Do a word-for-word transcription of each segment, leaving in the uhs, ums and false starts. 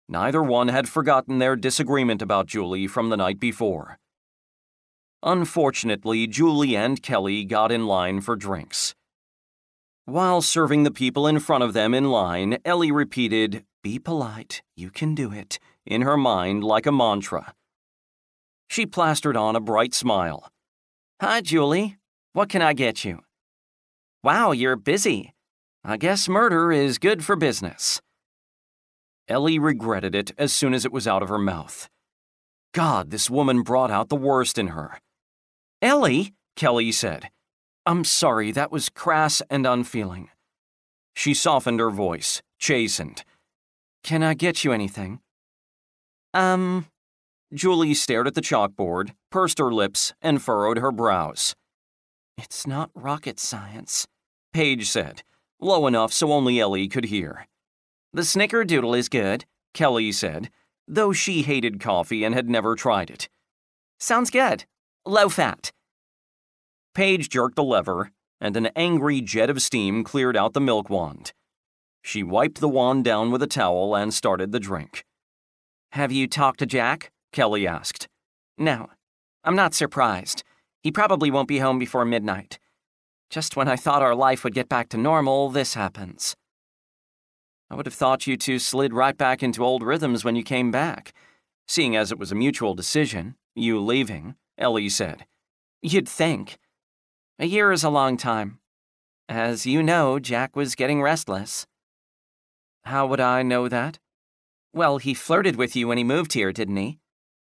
Neither one had forgotten their disagreement about Julie from the night before. Unfortunately, Julie and Kelly got in line for drinks. While serving the people in front of them in line, Ellie repeated, "Be polite, you can do it," in her mind like a mantra. She plastered on a bright smile. "Hi, Julie. What can I get you?" "Wow, you're busy. I guess murder is good for business." Ellie regretted it as soon as it was out of her mouth. God, this woman brought out the worst in her. "Ellie," Kelly said, "I'm sorry, that was crass and unfeeling." She softened her voice, chastened. "Can I get you anything?" Um... Julie stared at the chalkboard, pursed her lips, and furrowed her brows. "It's not rocket science," Paige said, low enough so only Ellie could hear. "The snickerdoodle is good," Kelly said, though she hated coffee and had never tried it. "Sounds good. Low fat." Paige jerked a lever, and an angry jet of steam cleared out the milk wand. She wiped the wand down with a towel and started the drink. "Have you talked to Jack?" Kelly asked. "No. I'm not surprised. He probably won't be home before midnight. Just when I thought our life would get back to normal, this happens." "I would have thought you two slid right back into old rhythms when you came back, seeing as it was a mutual decision, you leaving," Ellie said. "You'd think. A year is a long time. As you know, Jack was getting restless." "How would I know that?" "Well, he flirted with you when he moved here, didn't he?"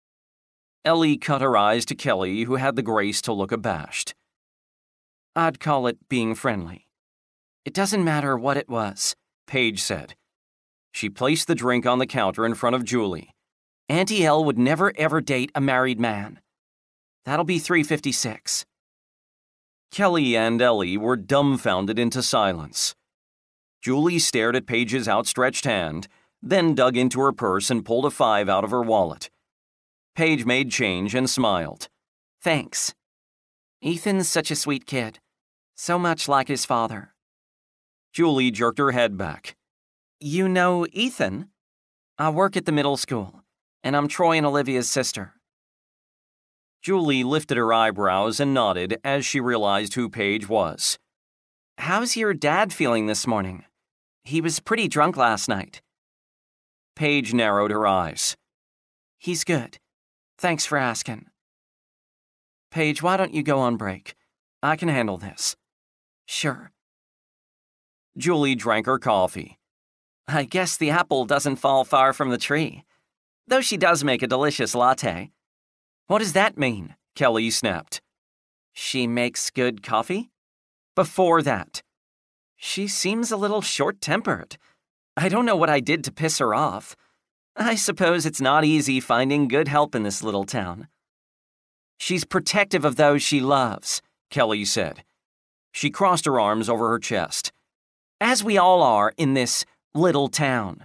Ellie cut her eyes to Kelly, who had the grace to look abashed. "I'd call it being friendly." "It doesn't matter what it was," Paige said. She placed the drink on the counter in front of Julie. "Auntie Elle would never ever date a married man. That'll be three fifty-six. Kelly and Ellie were dumbfounded into silence. Julie stared at Paige's outstretched hand, then dug into her purse and pulled a five out of her wallet. Paige made change and smiled. "Thanks. Ethan's such a sweet kid. So much like his father." Julie jerked her head back. "You know Ethan? I work at the middle school, and I'm Troy and Olivia's sister." Julie lifted her eyebrows and nodded as she realized who Paige was. "How's your dad feeling this morning? He was pretty drunk last night." Paige narrowed her eyes. "He's good. Thanks for asking." "Paige, why don't you go on break? I can handle this." "Sure." Julie drank her coffee. "I guess the apple doesn't fall far from the tree. Though she does make a delicious latte." "What does that mean?" Kelly snapped. "She makes good coffee?" "Before that." "She seems a little short-tempered. I don't know what I did to piss her off. I suppose it's not easy finding good help in this little town." "She's protective of those she loves," Kelly said. She crossed her arms over her chest. "As we all are in this little town."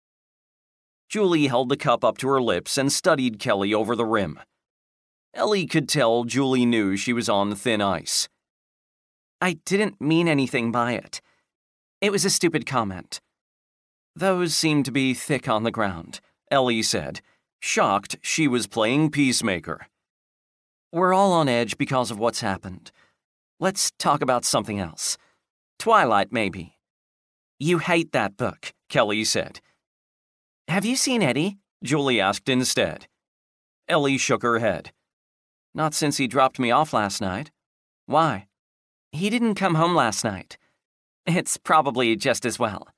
Julie held the cup up to her lips and studied Kelly over the rim. Ellie could tell Julie knew she was on thin ice. "I didn't mean anything by it. It was a stupid comment." "Those seem to be thick on the ground," Ellie said, shocked she was playing peacemaker. "We're all on edge because of what's happened. Let's talk about something else. Twilight, maybe." "You hate that book," Kelly said. "Have you seen Eddie?" Julie asked instead. Ellie shook her head. "Not since he dropped me off last night." "Why?" "He didn't come home last night. It's probably just as well."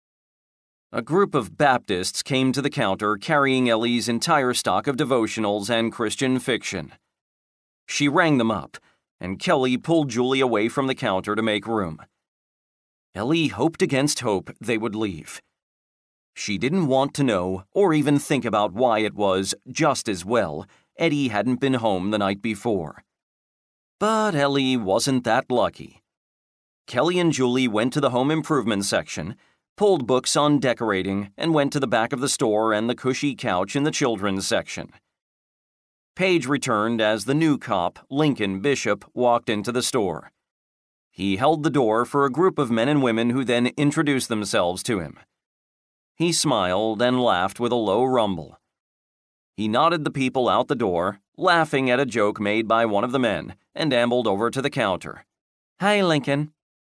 A group of Baptists came to the counter carrying Ellie's entire stock of devotionals and Christian fiction. She rang them up, and Kelly pulled Julie away from the counter to make room. Ellie hoped against hope they would leave. She didn't want to know or even think about why it was, just as well, Eddie hadn't been home the night before. But Ellie wasn't that lucky. Kelly and Julie went to the home improvement section, pulled books on decorating, and went to the back of the store and the cushy couch in the children's section. Paige returned as the new cop, Lincoln Bishop, walked into the store. He held the door for a group of men and women who then introduced themselves to him. He smiled and laughed with a low rumble. He nodded the people out the door, laughing at a joke made by one of the men, and ambled over to the counter. "Hi, Lincoln."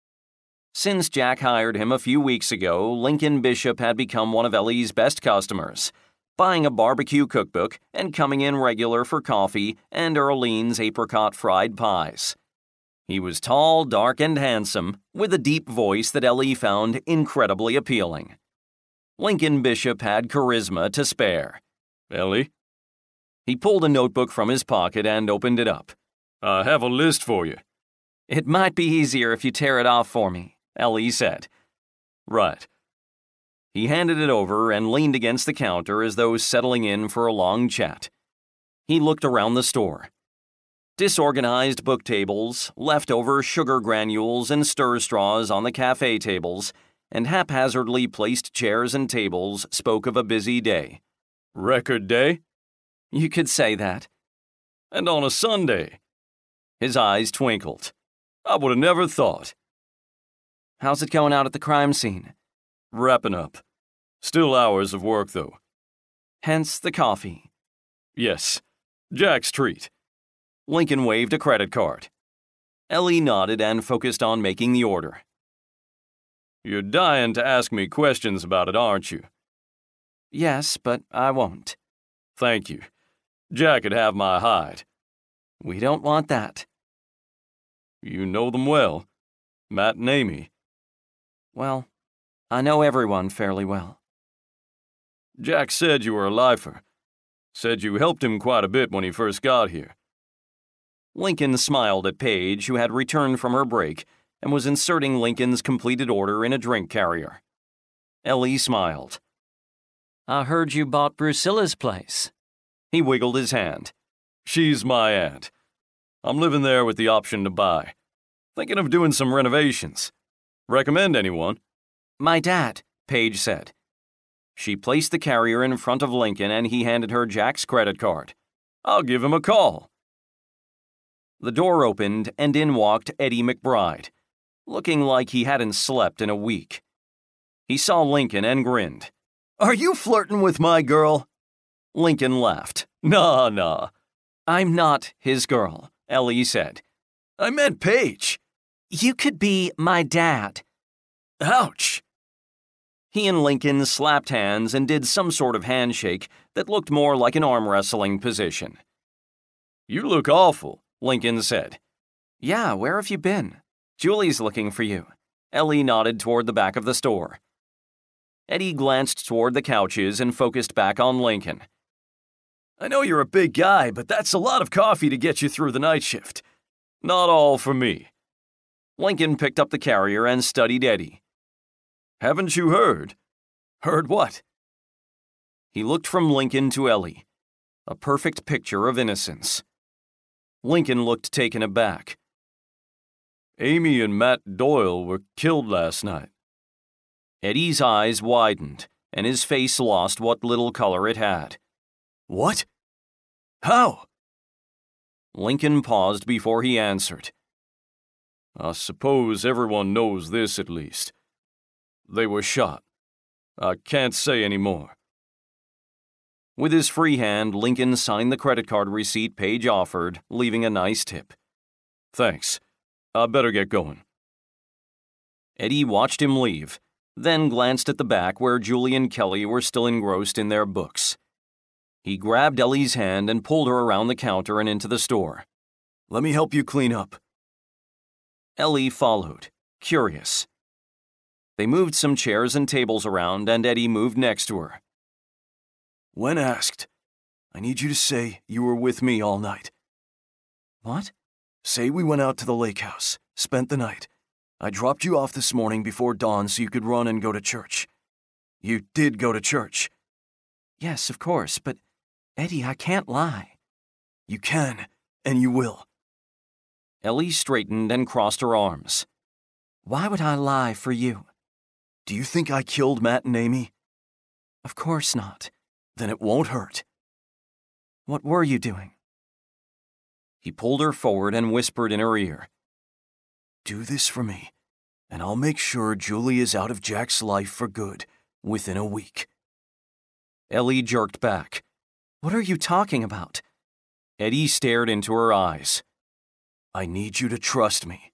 Since Jack hired him a few weeks ago, Lincoln Bishop had become one of Ellie's best customers, buying a barbecue cookbook and coming in regular for coffee and Earlene's apricot fried pies. He was tall, dark, and handsome, with a deep voice that Ellie found incredibly appealing. Lincoln Bishop had charisma to spare. "Ellie?" He pulled a notebook from his pocket and opened it up. "I have a list for you." "It might be easier if you tear it off for me," Ellie said. "Right." He handed it over and leaned against the counter as though settling in for a long chat. He looked around the store. Disorganized book tables, leftover sugar granules and stir straws on the cafe tables, and haphazardly placed chairs and tables spoke of a busy day. "Record day?" "You could say that." "And on a Sunday?" His eyes twinkled. "I would have never thought." "How's it going out at the crime scene?" "Wrapping up. Still hours of work, though." "Hence the coffee." "Yes. Jack's treat." Lincoln waved a credit card. Ellie nodded and focused on making the order. "You're dying to ask me questions about it, aren't you?" "Yes, but I won't." "Thank you. Jack could have my hide." "We don't want that." "You know them well. Matt and Amy." "Well, I know everyone fairly well." "Jack said you were a lifer. Said you helped him quite a bit when he first got here." Lincoln smiled at Paige, who had returned from her break and was inserting Lincoln's completed order in a drink carrier. Ellie smiled. "I heard you bought Brucilla's place." He wiggled his hand. "She's my aunt. I'm living there with the option to buy. Thinking of doing some renovations. Recommend anyone?" "My dad," Paige said. She placed the carrier in front of Lincoln and he handed her Jack's credit card. "I'll give him a call." The door opened and in walked Eddie McBride, looking like he hadn't slept in a week. He saw Lincoln and grinned. "Are you flirting with my girl?" Lincoln laughed. "Nah, nah." "I'm not his girl," Ellie said. "I meant Paige." "You could be my dad." "Ouch." He and Lincoln slapped hands and did some sort of handshake that looked more like an arm wrestling position. "You look awful," Lincoln said. "Yeah, where have you been? Julie's looking for you." Ellie nodded toward the back of the store. Eddie glanced toward the couches and focused back on Lincoln. "I know you're a big guy, but that's a lot of coffee to get you through the night shift. Not all for me." Lincoln picked up the carrier and studied Eddie. "Haven't you heard?" "Heard what?" He looked from Lincoln to Ellie, a perfect picture of innocence. Lincoln looked taken aback. "Amy and Matt Doyle were killed last night." Eddie's eyes widened, and his face lost what little color it had. "What? How?" Lincoln paused before he answered. "I suppose everyone knows this at least. They were shot. I can't say any more." With his free hand, Lincoln signed the credit card receipt Paige offered, leaving a nice tip. "Thanks. I better get going." Eddie watched him leave, then glanced at the back where Julie and Kelly were still engrossed in their books. He grabbed Ellie's hand and pulled her around the counter and into the store. "Let me help you clean up." Ellie followed, curious. They moved some chairs and tables around, and Eddie moved next to her. "When asked, I need you to say you were with me all night." "What?" "Say we went out to the lake house, spent the night. I dropped you off this morning before dawn so you could run and go to church. You did go to church." "Yes, of course, but, Eddie, I can't lie." "You can, and you will." Ellie straightened and crossed her arms. "Why would I lie for you?" "Do you think I killed Matt and Amy?" "Of course not." "Then it won't hurt." "What were you doing?" He pulled her forward and whispered in her ear. "Do this for me, and I'll make sure Julie is out of Jack's life for good, within a week." Ellie jerked back. "What are you talking about?" Eddie stared into her eyes. "I need you to trust me."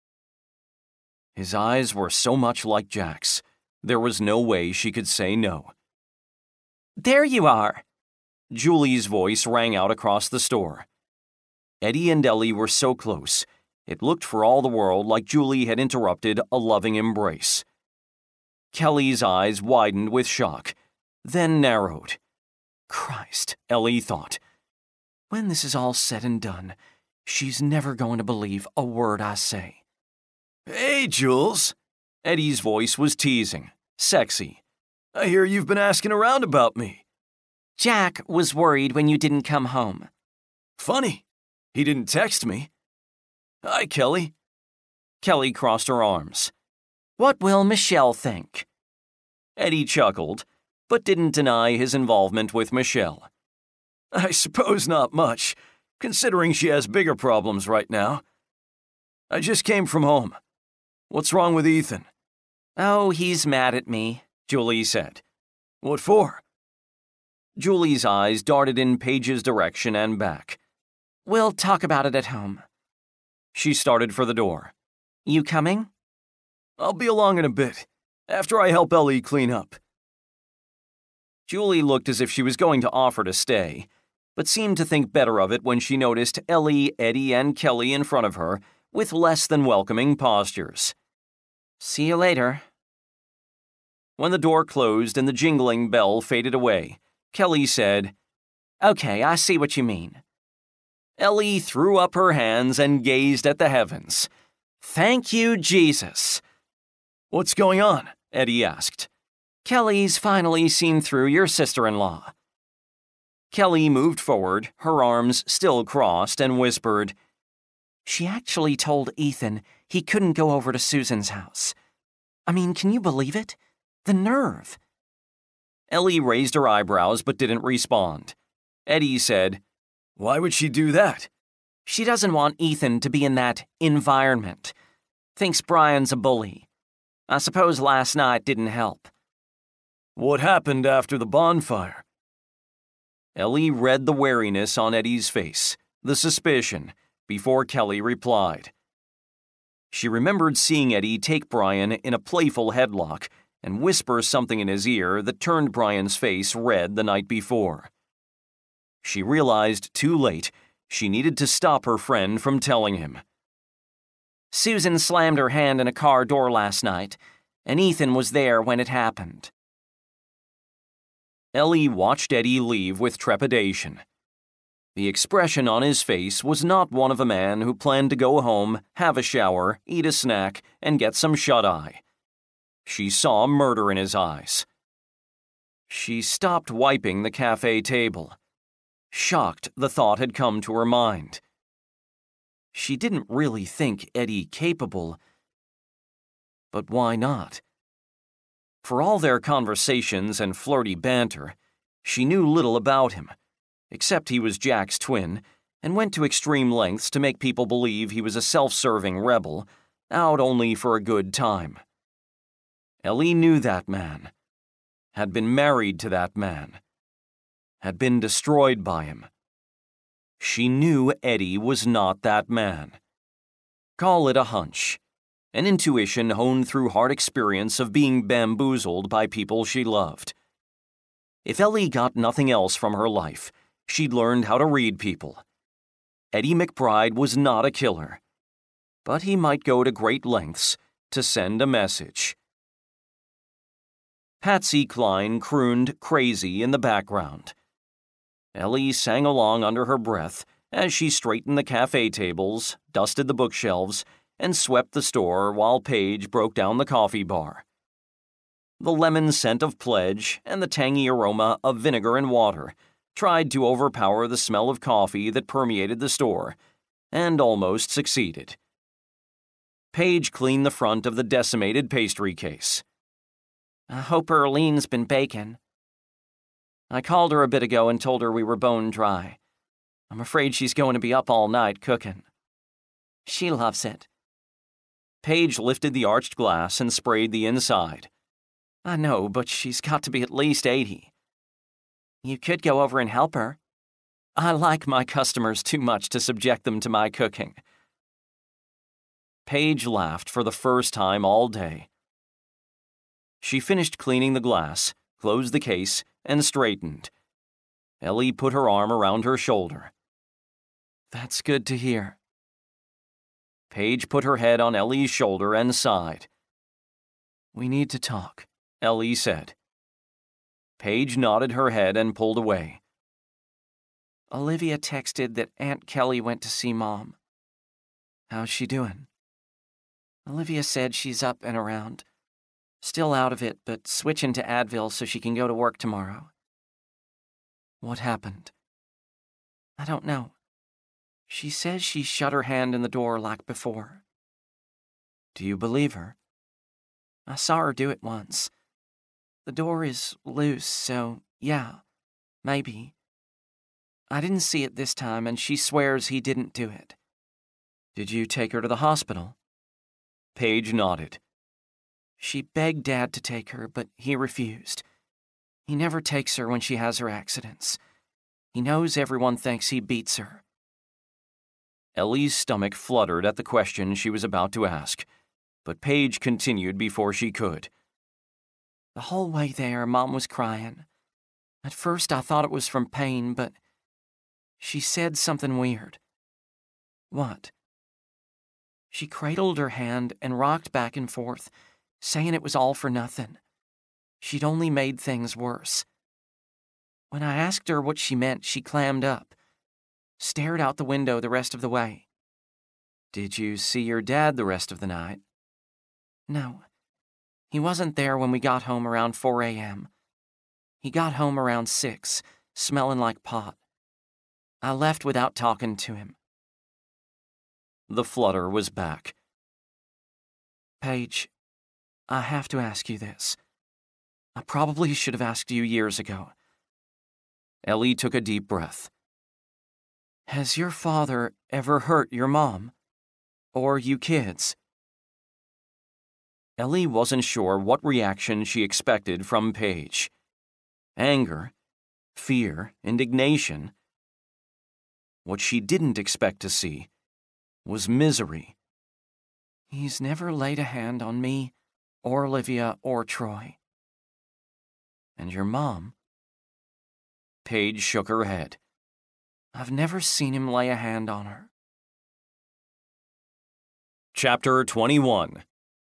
His eyes were so much like Jack's, there was no way she could say no. "There you are!" Julie's voice rang out across the store. Eddie and Ellie were so close, it looked for all the world like Julie had interrupted a loving embrace. Kelly's eyes widened with shock, then narrowed. Christ, Ellie thought. When this is all said and done, she's never going to believe a word I say. "Hey, Jules." Eddie's voice was teasing, sexy. "I hear you've been asking around about me." "Jack was worried when you didn't come home." "Funny. He didn't text me." "Hi, Kelly." Kelly crossed her arms. "What will Michelle think?" Eddie chuckled, but didn't deny his involvement with Michelle. "I suppose not much, considering she has bigger problems right now. I just came from home. What's wrong with Ethan?" "Oh, he's mad at me," Julie said. "What for?" Julie's eyes darted in Paige's direction and back. "We'll talk about it at home." She started for the door. "You coming?" "I'll be along in a bit, after I help Ellie clean up." Julie looked as if she was going to offer to stay, but seemed to think better of it when she noticed Ellie, Eddie, and Kelly in front of her with less than welcoming postures. "See you later." When the door closed and the jingling bell faded away, Kelly said, "Okay, I see what you mean." Ellie threw up her hands and gazed at the heavens. "Thank you, Jesus." "What's going on?" Eddie asked. "Kelly's finally seen through your sister-in-law." Kelly moved forward, her arms still crossed, and whispered, "She actually told Ethan he couldn't go over to Susan's house. I mean, can you believe it? The nerve." Ellie raised her eyebrows but didn't respond. Eddie said, "Why would she do that?" "She doesn't want Ethan to be in that environment. Thinks Brian's a bully. I suppose last night didn't help." "What happened after the bonfire?" Ellie read the wariness on Eddie's face, the suspicion, before Kelly replied. She remembered seeing Eddie take Brian in a playful headlock and whisper something in his ear that turned Brian's face red the night before. She realized too late she needed to stop her friend from telling him. "Susan slammed her hand in a car door last night, and Ethan was there when it happened." Ellie watched Eddie leave with trepidation. The expression on his face was not one of a man who planned to go home, have a shower, eat a snack, and get some shut-eye. She saw murder in his eyes. She stopped wiping the cafe table. Shocked, the thought had come to her mind. She didn't really think Eddie capable. But why not? For all their conversations and flirty banter, she knew little about him, except he was Jack's twin, and went to extreme lengths to make people believe he was a self-serving rebel, out only for a good time. Ellie knew that man, had been married to that man, had been destroyed by him. She knew Eddie was not that man. Call it a hunch, an intuition honed through hard experience of being bamboozled by people she loved. If Ellie got nothing else from her life, she'd learned how to read people. Eddie McBride was not a killer, but he might go to great lengths to send a message. Patsy Cline crooned Crazy in the background. Ellie sang along under her breath as she straightened the cafe tables, dusted the bookshelves, and swept the store while Paige broke down the coffee bar. The lemon scent of Pledge and the tangy aroma of vinegar and water tried to overpower the smell of coffee that permeated the store, and almost succeeded. Paige cleaned the front of the decimated pastry case. "I hope Erlene's been baking." "I called her a bit ago and told her we were bone dry. I'm afraid she's going to be up all night cooking." "She loves it." Paige lifted the arched glass and sprayed the inside. I know, but she's got to be at least eighty. You could go over and help her. I like my customers too much to subject them to my cooking. Paige laughed for the first time all day. She finished cleaning the glass, closed the case, and straightened. Ellie put her arm around her shoulder. That's good to hear. Paige put her head on Ellie's shoulder and sighed. We need to talk, Ellie said. Paige nodded her head and pulled away. Olivia texted that Aunt Kelly went to see Mom. How's she doing? Olivia said she's up and around. Still out of it, but switching to Advil so she can go to work tomorrow. What happened? I don't know. She says she shut her hand in the door like before. Do you believe her? I saw her do it once. The door is loose, so yeah, maybe. I didn't see it this time, and she swears he didn't do it. Did you take her to the hospital? Paige nodded. She begged Dad to take her, but he refused. He never takes her when she has her accidents. He knows everyone thinks he beats her. Ellie's stomach fluttered at the question she was about to ask, but Paige continued before she could. The whole way there, Mom was crying. At first I thought it was from pain, but she said something weird. What? She cradled her hand and rocked back and forth, saying it was all for nothing. She'd only made things worse. When I asked her what she meant, she clammed up, stared out the window the rest of the way. Did you see your dad the rest of the night? No. He wasn't there when we got home around four a.m. He got home around six, smelling like pot. I left without talking to him. The flutter was back. Paige, I have to ask you this. I probably should have asked you years ago. Ellie took a deep breath. Has your father ever hurt your mom? Or you kids? Ellie wasn't sure what reaction she expected from Paige. Anger, fear, indignation. What she didn't expect to see was misery. He's never laid a hand on me, or Olivia, or Troy. And your mom? Paige shook her head. I've never seen him lay a hand on her. Chapter twenty-one.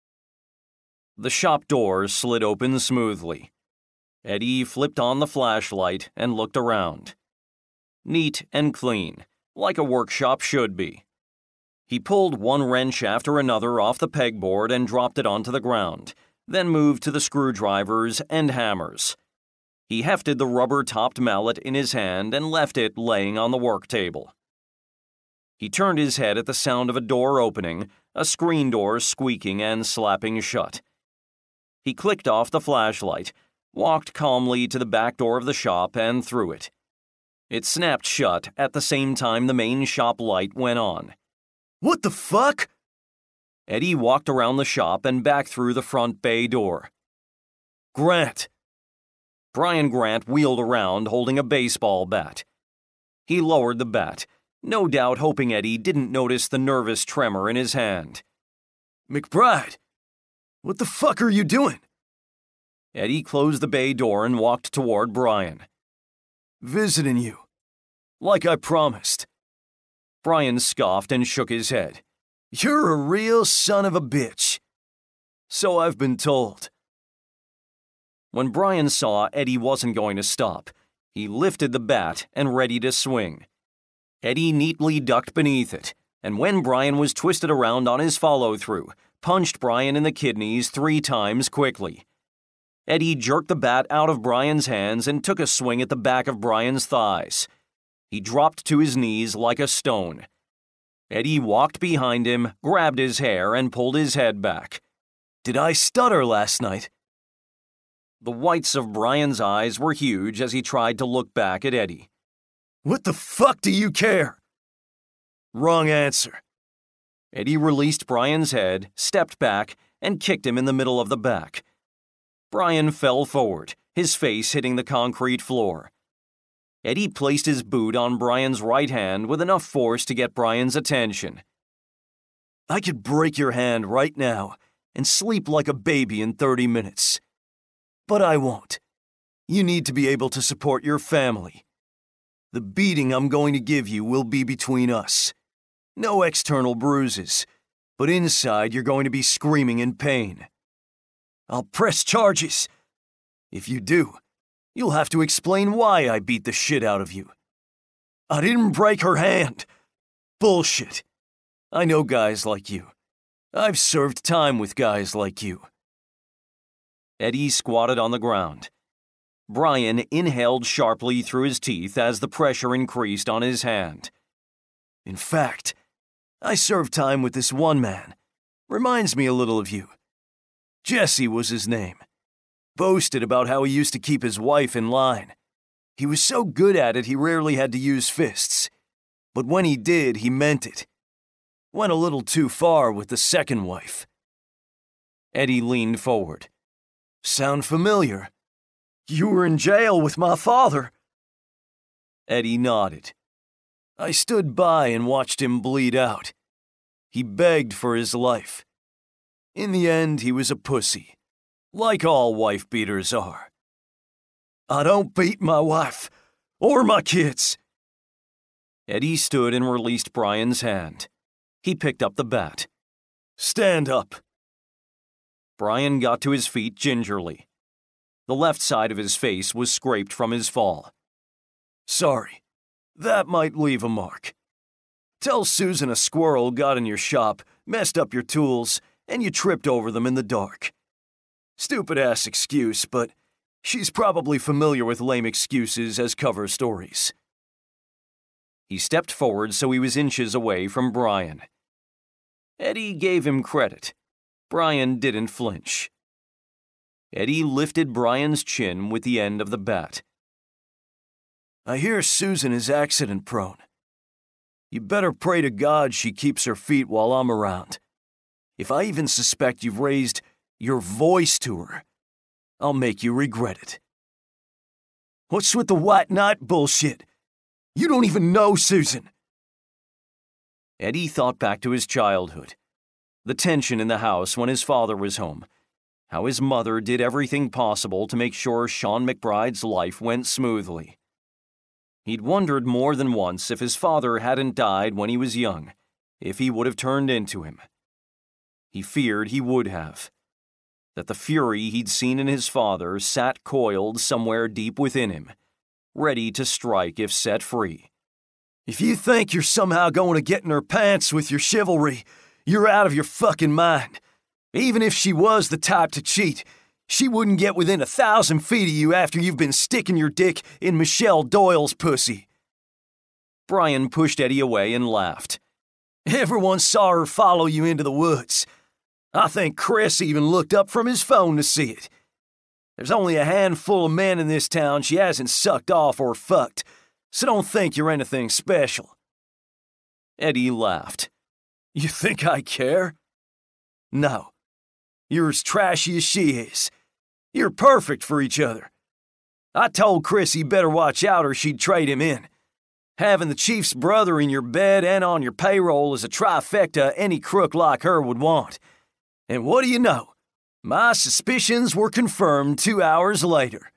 The shop door slid open smoothly. Eddie flipped on the flashlight and looked around. Neat and clean, like a workshop should be. He pulled one wrench after another off the pegboard and dropped it onto the ground, then moved to the screwdrivers and hammers. He hefted the rubber-topped mallet in his hand and left it laying on the work table. He turned his head at the sound of a door opening, a screen door squeaking and slapping shut. He clicked off the flashlight, walked calmly to the back door of the shop and through it. It snapped shut at the same time the main shop light went on. What the fuck? Eddie walked around the shop and back through the front bay door. Grant. Brian Grant wheeled around holding a baseball bat. He lowered the bat, no doubt hoping Eddie didn't notice the nervous tremor in his hand. McBride, what the fuck are you doing? Eddie closed the bay door and walked toward Brian. Visiting you. Like I promised. Brian scoffed and shook his head. You're a real son of a bitch. So I've been told. When Brian saw Eddie wasn't going to stop, he lifted the bat and ready to swing. Eddie neatly ducked beneath it, and when Brian was twisted around on his follow-through, punched Brian in the kidneys three times quickly. Eddie jerked the bat out of Brian's hands and took a swing at the back of Brian's thighs. He dropped to his knees like a stone. Eddie walked behind him, grabbed his hair, and pulled his head back. Did I stutter last night? The whites of Brian's eyes were huge as he tried to look back at Eddie. What the fuck do you care? Wrong answer. Eddie released Brian's head, stepped back, and kicked him in the middle of the back. Brian fell forward, his face hitting the concrete floor. Eddie placed his boot on Brian's right hand with enough force to get Brian's attention. I could break your hand right now and sleep like a baby in thirty minutes. But I won't. You need to be able to support your family. The beating I'm going to give you will be between us. No external bruises, but inside you're going to be screaming in pain. I'll press charges. If you do, you'll have to explain why I beat the shit out of you. I didn't break her hand. Bullshit. I know guys like you. I've served time with guys like you. Eddie squatted on the ground. Brian inhaled sharply through his teeth as the pressure increased on his hand. In fact, I served time with this one man. Reminds me a little of you. Jesse was his name. Boasted about how he used to keep his wife in line. He was so good at it he rarely had to use fists. But when he did, he meant it. Went a little too far with the second wife. Eddie leaned forward. Sound familiar? You were in jail with my father. Eddie nodded. I stood by and watched him bleed out. He begged for his life. In the end, he was a pussy, like all wife beaters are. I don't beat my wife, or my kids. Eddie stood and released Brian's hand. He picked up the bat. Stand up. Brian got to his feet gingerly. The left side of his face was scraped from his fall. Sorry, that might leave a mark. Tell Susan a squirrel got in your shop, messed up your tools, and you tripped over them in the dark. Stupid-ass excuse, but she's probably familiar with lame excuses as cover stories. He stepped forward so he was inches away from Brian. Eddie gave him credit. Brian didn't flinch. Eddie lifted Brian's chin with the end of the bat. I hear Susan is accident-prone. You better pray to God she keeps her feet while I'm around. If I even suspect you've raised your voice to her, I'll make you regret it. What's with the white knight bullshit? You don't even know Susan. Eddie thought back to his childhood. The tension in the house when his father was home. How his mother did everything possible to make sure Sean McBride's life went smoothly. He'd wondered more than once if his father hadn't died when he was young, if he would have turned into him. He feared he would have. That the fury he'd seen in his father sat coiled somewhere deep within him, ready to strike if set free. If you think you're somehow going to get in her pants with your chivalry, you're out of your fucking mind. Even if she was the type to cheat, she wouldn't get within a thousand feet of you after you've been sticking your dick in Michelle Doyle's pussy. Brian pushed Eddie away and laughed. Everyone saw her follow you into the woods. I think Chris even looked up from his phone to see it. There's only a handful of men in this town she hasn't sucked off or fucked, so don't think you're anything special. Eddie laughed. You think I care? No. You're as trashy as she is. You're perfect for each other. I told Chris he better watch out or she'd trade him in. Having the chief's brother in your bed and on your payroll is a trifecta any crook like her would want. And what do you know? My suspicions were confirmed two hours later.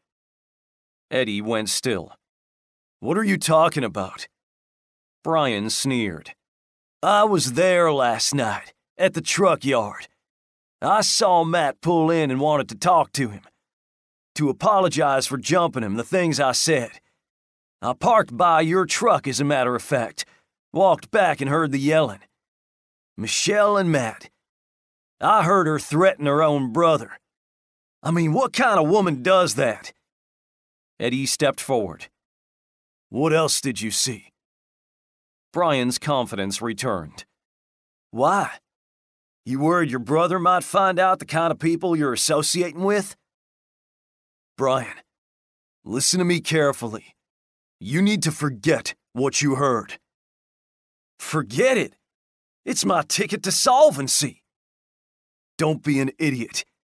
Eddie went still. What are you talking about? Brian sneered. I was there last night, at the truck yard. I saw Matt pull in and wanted to talk to him. To apologize for jumping him, the things I said. I parked by your truck, as a matter of fact. Walked back and heard the yelling. Michelle and Matt. I heard her threaten her own brother. I mean, what kind of woman does that? Eddie stepped forward. What else did you see? Brian's confidence returned. Why? You worried your brother might find out the kind of people you're associating with? Brian, listen to me carefully. You need to forget what you heard. Forget it? It's my ticket to solvency. Don't be an idiot.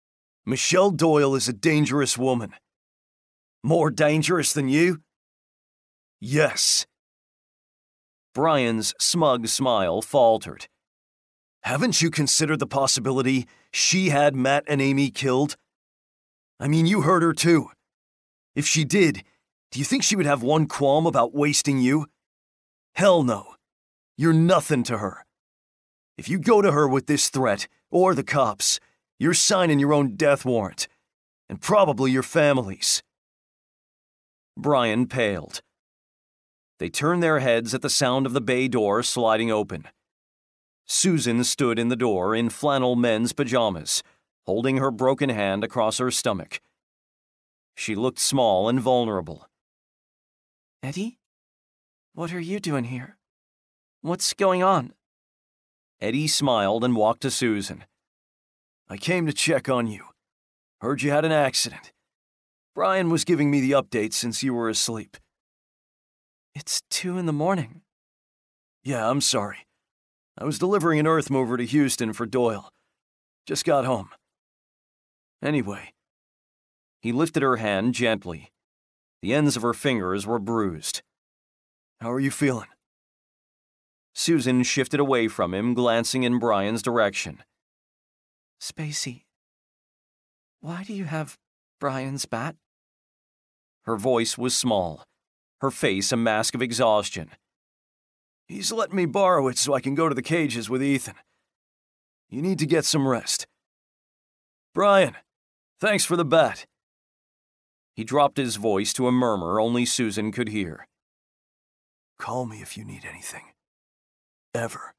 Michelle Doyle is a dangerous woman. More dangerous than you? Yes. Brian's smug smile faltered. Haven't you considered the possibility she had Matt and Amy killed? I mean, you heard her too. If she did, do you think she would have one qualm about wasting you? Hell no. You're nothing to her. If you go to her with this threat, or the cops, you're signing your own death warrant. And probably your family's. Brian paled. They turned their heads at the sound of the bay door sliding open. Susan stood in the door in flannel men's pajamas, holding her broken hand across her stomach. She looked small and vulnerable. Eddie? What are you doing here? What's going on? Eddie smiled and walked to Susan. I came to check on you. Heard you had an accident. Brian was giving me the update since you were asleep. It's two in the morning. Yeah, I'm sorry. I was delivering an earth mover to Houston for Doyle. Just got home. Anyway. He lifted her hand gently. The ends of her fingers were bruised. How are you feeling? Susan shifted away from him, glancing in Brian's direction. Spacey, why do you have Brian's bat? Her voice was small, her face a mask of exhaustion. He's letting me borrow it so I can go to the cages with Ethan. You need to get some rest. Brian, thanks for the bat. He dropped his voice to a murmur only Susan could hear. Call me if you need anything. Ever.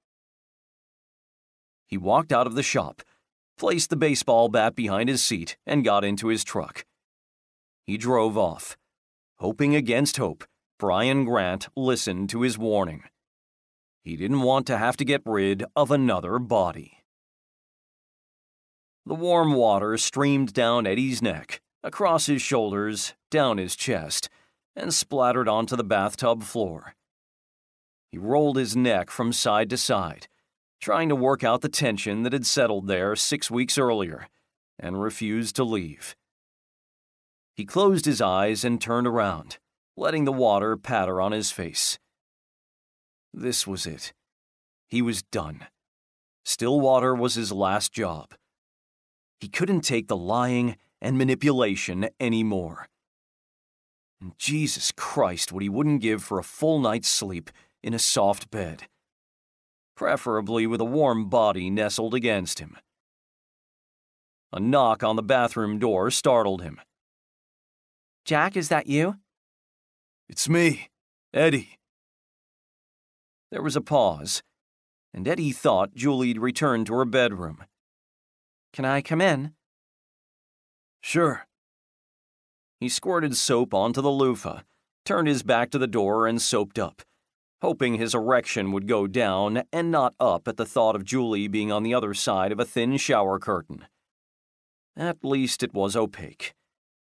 He walked out of the shop, placed the baseball bat behind his seat, and got into his truck. He drove off. Hoping against hope, Brian Grant listened to his warning. He didn't want to have to get rid of another body. The warm water streamed down Eddie's neck, across his shoulders, down his chest, and splattered onto the bathtub floor. He rolled his neck from side to side, trying to work out the tension that had settled there six weeks earlier, and refused to leave. He closed his eyes and turned around, letting the water patter on his face. This was it. He was done. Stillwater was his last job. He couldn't take the lying and manipulation anymore. And Jesus Christ, what he wouldn't give for a full night's sleep in a soft bed. Preferably with a warm body nestled against him. A knock on the bathroom door startled him. Jack, is that you? It's me, Eddie. There was a pause, and Eddie thought Julie'd returned to her bedroom. Can I come in? Sure. He squirted soap onto the loofah, turned his back to the door and soaped up, hoping his erection would go down and not up at the thought of Julie being on the other side of a thin shower curtain. At least it was opaque.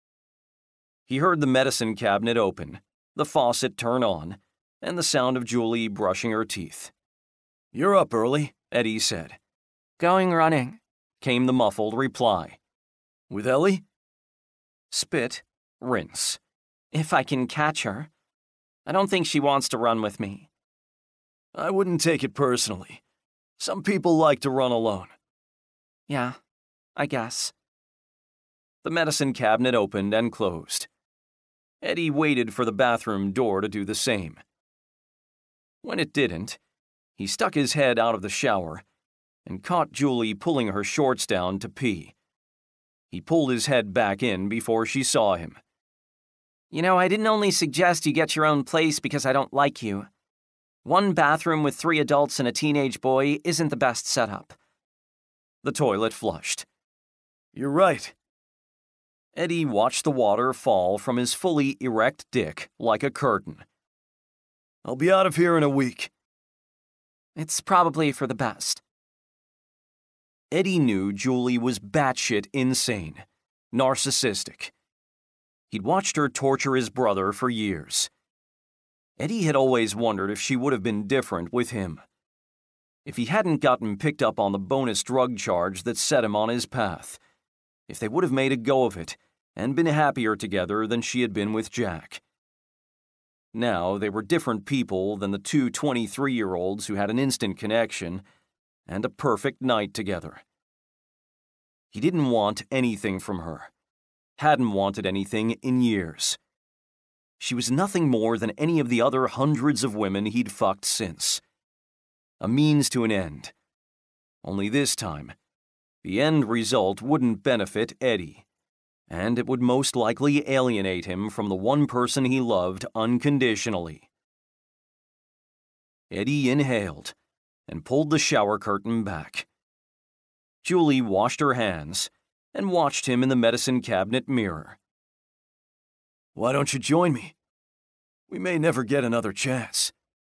He heard the medicine cabinet open, the faucet turn on, and the sound of Julie brushing her teeth. You're up early, Eddie said. Going running, came the muffled reply. With Ellie? Spit, rinse. If I can catch her. I don't think she wants to run with me. I wouldn't take it personally. Some people like to run alone. Yeah, I guess. The medicine cabinet opened and closed. Eddie waited for the bathroom door to do the same. When it didn't, he stuck his head out of the shower and caught Julie pulling her shorts down to pee. He pulled his head back in before she saw him. You know, I didn't only suggest you get your own place because I don't like you. One bathroom with three adults and a teenage boy isn't the best setup. The toilet flushed. You're right. Eddie watched the water fall from his fully erect dick like a curtain. I'll be out of here in a week. It's probably for the best. Eddie knew Julie was batshit insane, narcissistic. He'd watched her torture his brother for years. Eddie had always wondered if she would have been different with him. If he hadn't gotten picked up on the bonus drug charge that set him on his path. if they would have made a go of it and been happier together than she had been with Jack. Now they were different people than the two twenty-three-year-olds who had an instant connection and a perfect night together. He didn't want anything from her, hadn't wanted anything in years. She was nothing more than any of the other hundreds of women he'd fucked since. A means to an end. Only this time, the end result wouldn't benefit Eddie, and it would most likely alienate him from the one person he loved unconditionally. Eddie inhaled and pulled the shower curtain back. Julie washed her hands and watched him in the medicine cabinet mirror. Why don't you join me? We may never get another chance.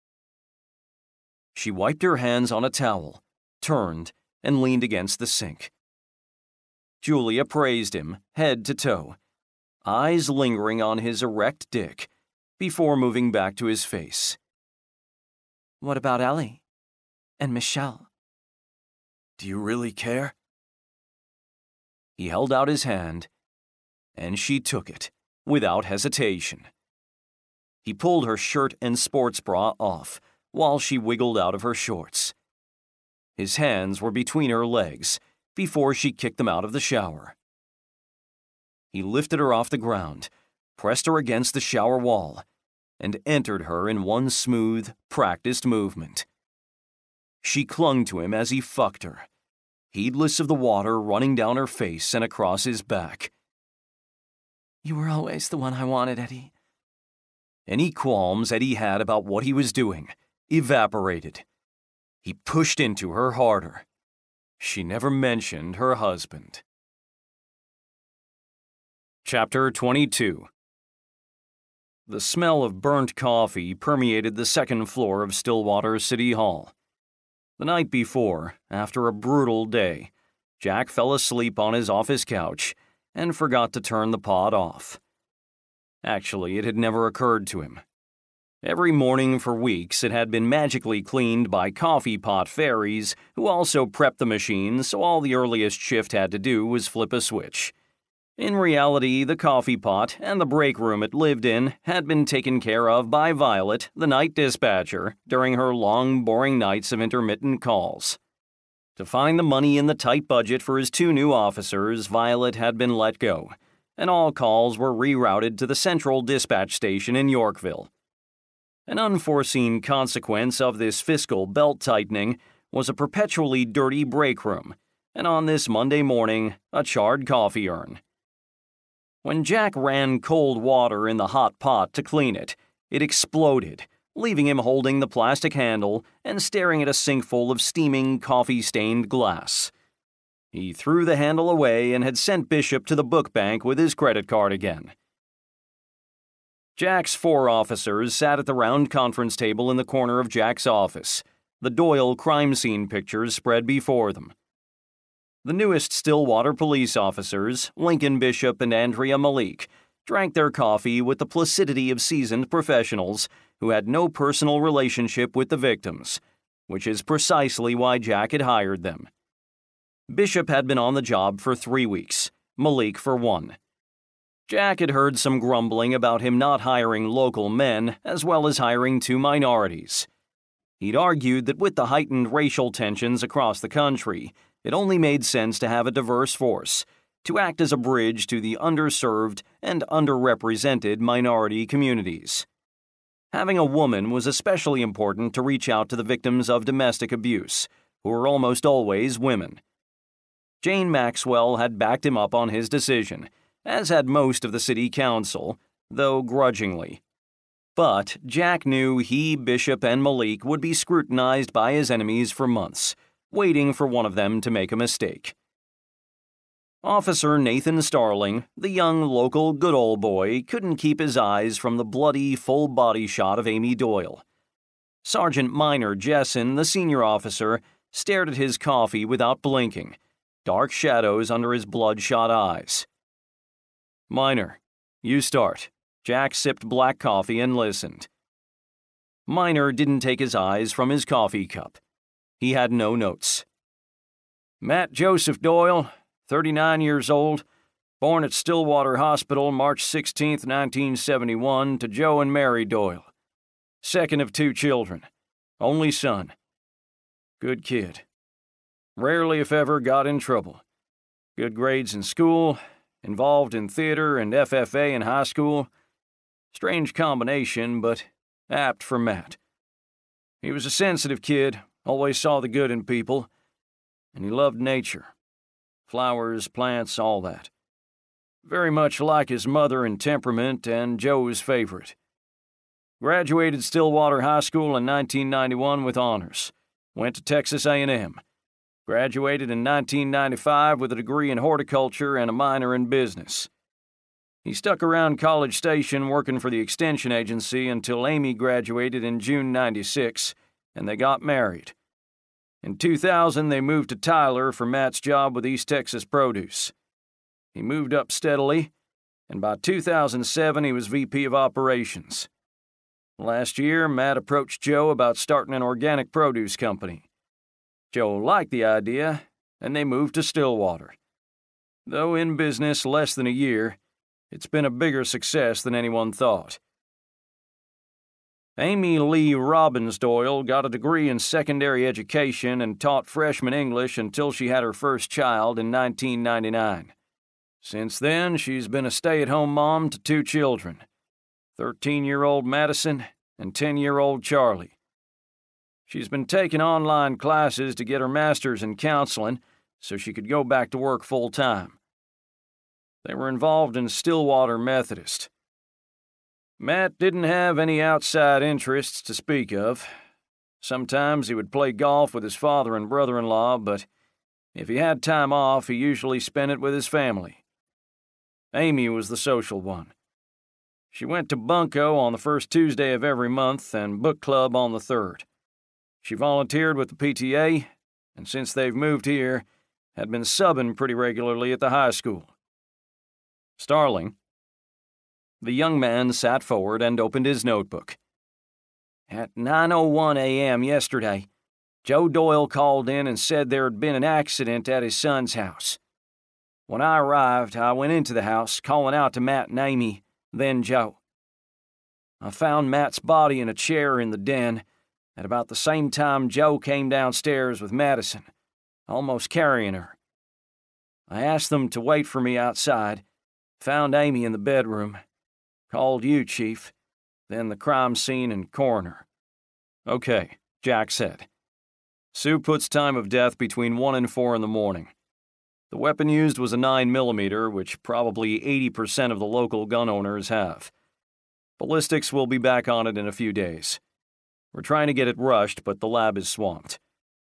She wiped her hands on a towel, turned, and leaned against the sink. Julie appraised him, head to toe, eyes lingering on his erect dick, before moving back to his face. What about Ellie? And Michelle? Do you really care? He held out his hand, and she took it, without hesitation. He pulled her shirt and sports bra off, while she wiggled out of her shorts. His hands were between her legs, before she kicked them out of the shower. He lifted her off the ground, pressed her against the shower wall, and entered her in one smooth, practiced movement. She clung to him as he fucked her, heedless of the water running down her face and across his back. You were always the one I wanted, Eddie. Any qualms Eddie had about what he was doing evaporated. He pushed into her harder. She never mentioned her husband. Chapter twenty-two. The smell of burnt coffee permeated the second floor of Stillwater City Hall. The night before, after a brutal day, Jack fell asleep on his office couch and forgot to turn the pot off. Actually, it had never occurred to him. Every morning for weeks, it had been magically cleaned by coffee pot fairies who also prepped the machine, so all the earliest shift had to do was flip a switch. In reality, the coffee pot and the break room it lived in had been taken care of by Violet, the night dispatcher, during her long, boring nights of intermittent calls. To find the money in the tight budget for his two new officers, Violet had been let go, and all calls were rerouted to the central dispatch station in Yorkville. An unforeseen consequence of this fiscal belt-tightening was a perpetually dirty break room, and on this Monday morning, a charred coffee urn. When Jack ran cold water in the hot pot to clean it, it exploded, leaving him holding the plastic handle and staring at a sink full of steaming, coffee-stained glass. He threw the handle away and had sent Bishop to the book bank with his credit card again. Jack's four officers sat at the round conference table in the corner of Jack's office, the Doyle crime scene pictures spread before them. The newest Stillwater police officers, Lincoln Bishop and Andrea Malik, drank their coffee with the placidity of seasoned professionals who had no personal relationship with the victims, which is precisely why Jack had hired them. Bishop had been on the job for three weeks, Malik for one. Jack had heard some grumbling about him not hiring local men as well as hiring two minorities. He'd argued that with the heightened racial tensions across the country, it only made sense to have a diverse force, to act as a bridge to the underserved and underrepresented minority communities. Having a woman was especially important to reach out to the victims of domestic abuse, who were almost always women. Jane Maxwell had backed him up on his decision, as had most of the city council, though grudgingly. But Jack knew he, Bishop, and Malik would be scrutinized by his enemies for months, waiting for one of them to make a mistake. Officer Nathan Starling, the young local good old boy, couldn't keep his eyes from the bloody, full-body shot of Amy Doyle. Sergeant Minor Jessen, the senior officer, stared at his coffee without blinking, dark shadows under his bloodshot eyes. "Minor, you start." Jack sipped black coffee and listened. Minor didn't take his eyes from his coffee cup. He had no notes. "Matt Joseph Doyle, thirty-nine years old, born at Stillwater Hospital March sixteenth, nineteen seventy-one, to Joe and Mary Doyle. Second of two children. Only son. Good kid. Rarely, if ever, got in trouble. Good grades in school, involved in theater and F F A in high school. Strange combination, but apt for Matt. He was a sensitive kid, always saw the good in people, and he loved nature. Flowers, plants, all that. Very much like his mother in temperament and Joe's favorite. Graduated Stillwater High School in nineteen ninety-one with honors. Went to Texas A and M. Graduated in nineteen ninety-five with a degree in horticulture and a minor in business. He stuck around College Station working for the extension agency until Amy graduated in June ninety-six, and they got married. In two thousand, they moved to Tyler for Matt's job with East Texas Produce. He moved up steadily, and by two thousand seven, he was V P of Operations. Last year, Matt approached Joe about starting an organic produce company. Joe liked the idea, and they moved to Stillwater. Though in business less than a year, it's been a bigger success than anyone thought. Amy Lee Robbins Doyle got a degree in secondary education and taught freshman English until she had her first child in nineteen ninety-nine. Since then, she's been a stay-at-home mom to two children, thirteen-year-old Madison and ten-year-old Charlie. She's been taking online classes to get her master's in counseling so she could go back to work full-time. They were involved in Stillwater Methodist. Matt didn't have any outside interests to speak of. Sometimes he would play golf with his father and brother-in-law, but if he had time off, he usually spent it with his family. Amy was the social one. She went to Bunko on the first Tuesday of every month and book club on the third. She volunteered with the P T A, and since they've moved here, had been subbing pretty regularly at the high school. Starling. The young man sat forward and opened his notebook. At nine oh one a.m. yesterday, Joe Doyle called in and said there had been an accident at his son's house. When I arrived, I went into the house, calling out to Matt and Amy, then Joe. I found Matt's body in a chair in the den. At about the same time, Joe came downstairs with Madison, almost carrying her. I asked them to wait for me outside, found Amy in the bedroom, called you, Chief, then the crime scene and coroner. Okay, Jack said. Sue puts time of death between one and four in the morning. The weapon used was a nine millimeter, which probably eighty percent of the local gun owners have. Ballistics will be back on it in a few days. We're trying to get it rushed, but the lab is swamped.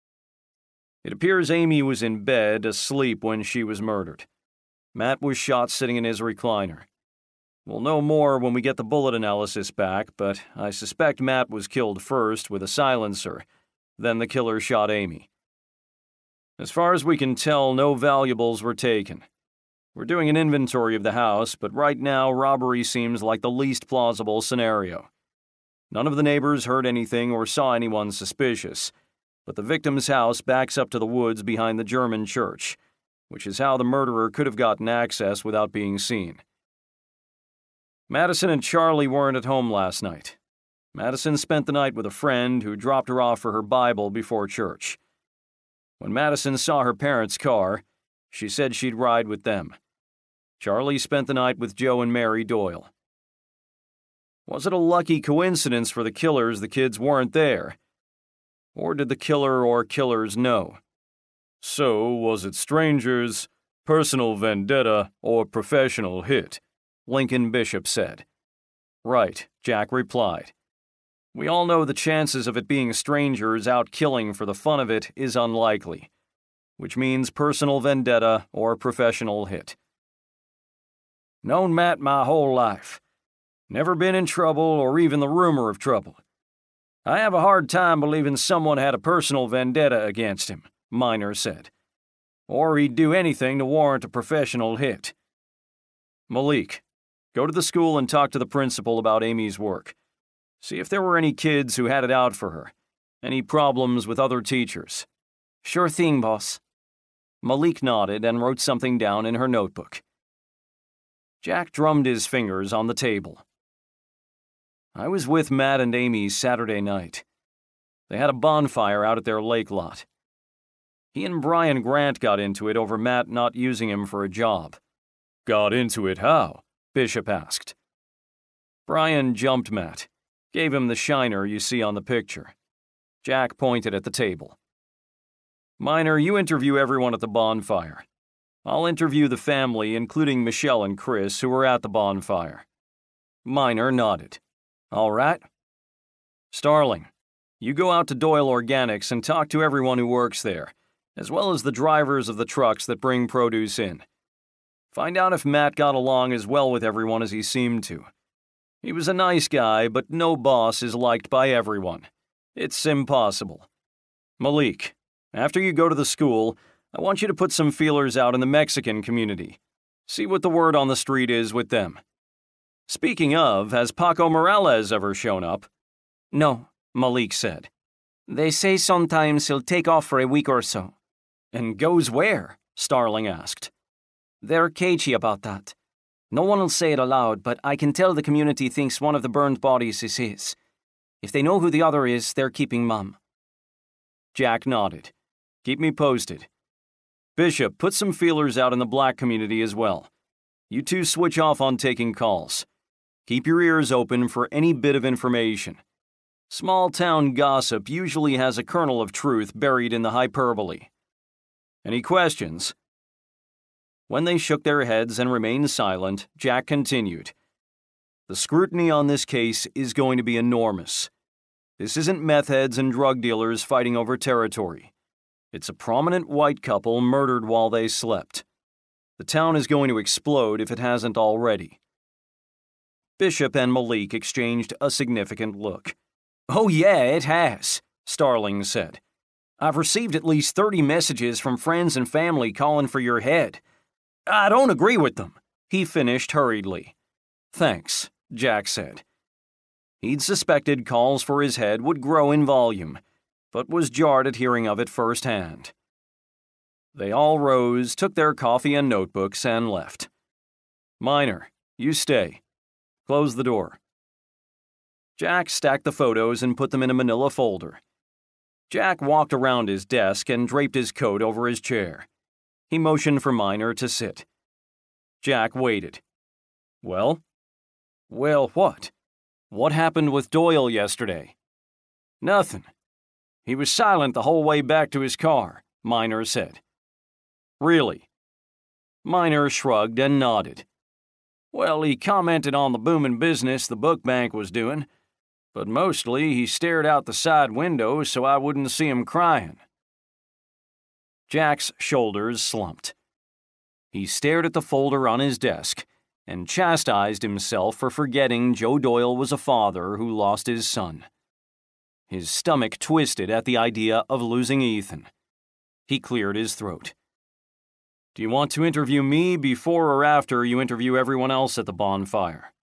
It appears Amy was in bed, asleep when she was murdered. Matt was shot sitting in his recliner. We'll know more when we get the bullet analysis back, but I suspect Matt was killed first with a silencer, then the killer shot Amy. As far as we can tell, no valuables were taken. We're doing an inventory of the house, but right now robbery seems like the least plausible scenario. None of the neighbors heard anything or saw anyone suspicious, but the victim's house backs up to the woods behind the German church, which is how the murderer could have gotten access without being seen. Madison and Charlie weren't at home last night. Madison spent the night with a friend who dropped her off for her Bible before church. When Madison saw her parents' car, she said she'd ride with them. Charlie spent the night with Joe and Mary Doyle. Was it a lucky coincidence for the killers the kids weren't there? Or did the killer or killers know? So, was it strangers, personal vendetta, or professional hit? Lincoln Bishop said. Right, Jack replied. We all know the chances of it being strangers out killing for the fun of it is unlikely, which means personal vendetta or professional hit. Known Matt my whole life. Never been in trouble or even the rumor of trouble. I have a hard time believing someone had a personal vendetta against him, Miner said. Or he'd do anything to warrant a professional hit. Malik, go to the school and talk to the principal about Amy's work. See if there were any kids who had it out for her. Any problems with other teachers. Sure thing, boss. Malik nodded and wrote something down in her notebook. Jack drummed his fingers on the table. I was with Matt and Amy Saturday night. They had a bonfire out at their lake lot. He and Brian Grant got into it over Matt not using him for a job. Got into it how? Bishop asked. Brian jumped Matt, gave him the shiner you see on the picture. Jack pointed at the table. Minor, you interview everyone at the bonfire. I'll interview the family, including Michelle and Chris, who were at the bonfire. Minor nodded. All right. Starling, you go out to Doyle Organics and talk to everyone who works there, as well as the drivers of the trucks that bring produce in. Find out if Matt got along as well with everyone as he seemed to. He was a nice guy, but no boss is liked by everyone. It's impossible. Malik, after you go to the school, I want you to put some feelers out in the Mexican community. See what the word on the street is with them. Speaking of, has Paco Morales ever shown up? No, Malik said. They say sometimes he'll take off for a week or so. And goes where? Starling asked. They're cagey about that. No one will say it aloud, but I can tell the community thinks one of the burned bodies is his. If they know who the other is, they're keeping mum. Jack nodded. Keep me posted. Bishop, put some feelers out in the black community as well. You two switch off on taking calls. Keep your ears open for any bit of information. Small-town gossip usually has a kernel of truth buried in the hyperbole. Any questions? When they shook their heads and remained silent, Jack continued. The scrutiny on this case is going to be enormous. This isn't meth heads and drug dealers fighting over territory. It's a prominent white couple murdered while they slept. The town is going to explode if it hasn't already. Bishop and Malik exchanged a significant look. Oh yeah, it has, Starling said. I've received at least thirty messages from friends and family calling for your head. I don't agree with them, he finished hurriedly. Thanks, Jack said. He'd suspected calls for his head would grow in volume, but was jarred at hearing of it firsthand. They all rose, took their coffee and notebooks, and left. Minor, you stay. Close the door. Jack stacked the photos and put them in a manila folder. Jack walked around his desk and draped his coat over his chair. He motioned for Minor to sit. Jack waited. Well? Well, what? What happened with Doyle yesterday? Nothing. He was silent the whole way back to his car, Minor said. Really? Minor shrugged and nodded. Well, he commented on the booming business the book bank was doing, but mostly he stared out the side window so I wouldn't see him crying. Jack's shoulders slumped. He stared at the folder on his desk and chastised himself for forgetting Joe Doyle was a father who lost his son. His stomach twisted at the idea of losing Ethan. He cleared his throat. Do you want to interview me before or after you interview everyone else at the bonfire?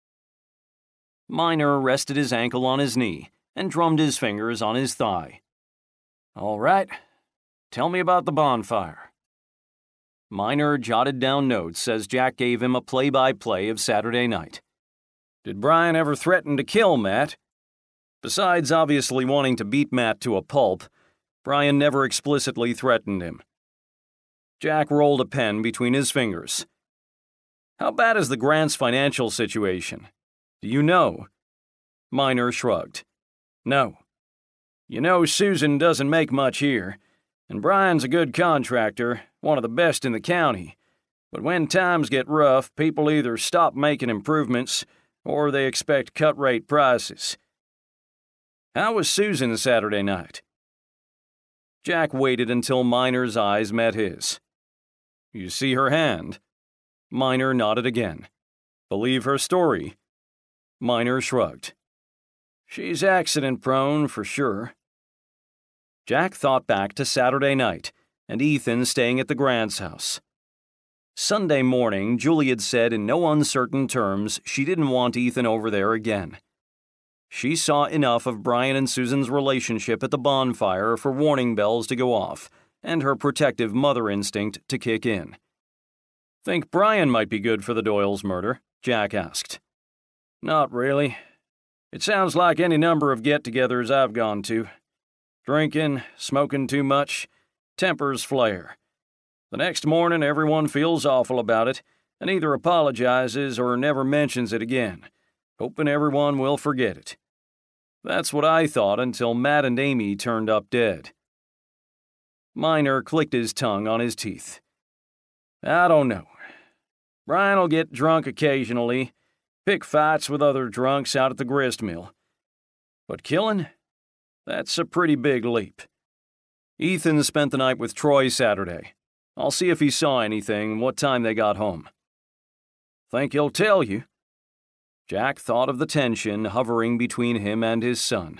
Minor rested his ankle on his knee and drummed his fingers on his thigh. All right, tell me about the bonfire. Minor jotted down notes as Jack gave him a play-by-play of Saturday night. Did Brian ever threaten to kill Matt? Besides obviously wanting to beat Matt to a pulp, Brian never explicitly threatened him. Jack rolled a pen between his fingers. How bad is the Grant's financial situation? Do you know? Minor shrugged. No. You know, Susan doesn't make much here, and Brian's a good contractor, one of the best in the county. But when times get rough, people either stop making improvements or they expect cut-rate prices. How was Susan Saturday night? Jack waited until Minor's eyes met his. You see her hand? Minor nodded again. Believe her story? Minor shrugged. She's accident-prone, for sure. Jack thought back to Saturday night and Ethan staying at the Grant's house. Sunday morning, Julie had said in no uncertain terms she didn't want Ethan over there again. She saw enough of Brian and Susan's relationship at the bonfire for warning bells to go off, and her protective mother instinct to kick in. "Think Brian might be good for the Doyle's murder?" Jack asked. "Not really. It sounds like any number of get-togethers I've gone to. Drinking, smoking too much, tempers flare. The next morning everyone feels awful about it and either apologizes or never mentions it again, hoping everyone will forget it. That's what I thought until Matt and Amy turned up dead." Miner clicked his tongue on his teeth. "I don't know. Brian'll get drunk occasionally, pick fights with other drunks out at the grist mill. But killing? That's a pretty big leap." "Ethan spent the night with Troy Saturday. I'll see if he saw anything, what time they got home." "Think he'll tell you?" Jack thought of the tension hovering between him and his son.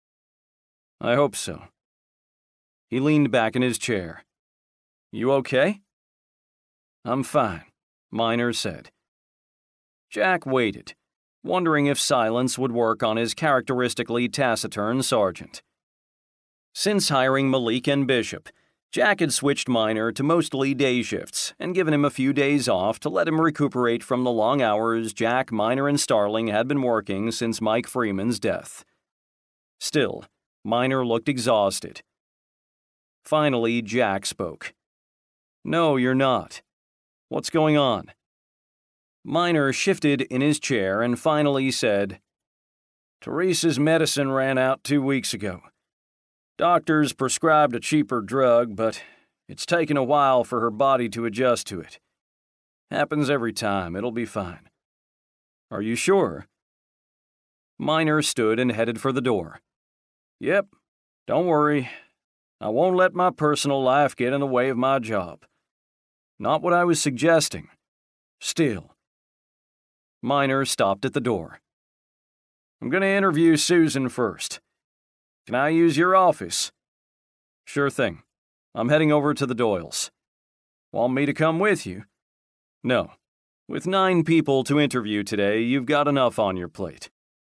"I hope so." He leaned back in his chair. "You okay?" "I'm fine," Miner said. Jack waited, wondering if silence would work on his characteristically taciturn sergeant. Since hiring Malik and Bishop, Jack had switched Miner to mostly day shifts and given him a few days off to let him recuperate from the long hours Jack, Miner, and Starling had been working since Mike Freeman's death. Still, Miner looked exhausted. Finally, Jack spoke. "No, you're not. What's going on?" Miner shifted in his chair and finally said, "Teresa's medicine ran out two weeks ago. Doctors prescribed a cheaper drug, but it's taken a while for her body to adjust to it. Happens every time. It'll be fine." "Are you sure?" Miner stood and headed for the door. "Yep. Don't worry. I won't let my personal life get in the way of my job. Not what I was suggesting. Still." Miner stopped at the door. "I'm going to interview Susan first. Can I use your office?" "Sure thing. I'm heading over to the Doyles." "Want me to come with you?" "No. With nine people to interview today, you've got enough on your plate."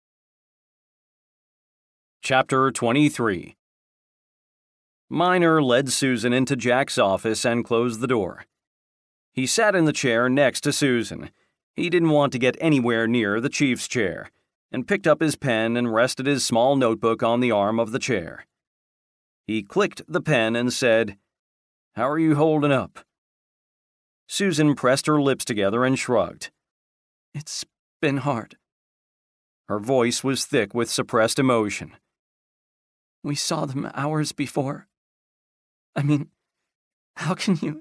Chapter twenty-three. Miner led Susan into Jack's office and closed the door. He sat in the chair next to Susan. He didn't want to get anywhere near the chief's chair, and picked up his pen and rested his small notebook on the arm of the chair. He clicked the pen and said, "How are you holding up?" Susan pressed her lips together and shrugged. "It's been hard." Her voice was thick with suppressed emotion. "We saw them hours before. I mean, how can you...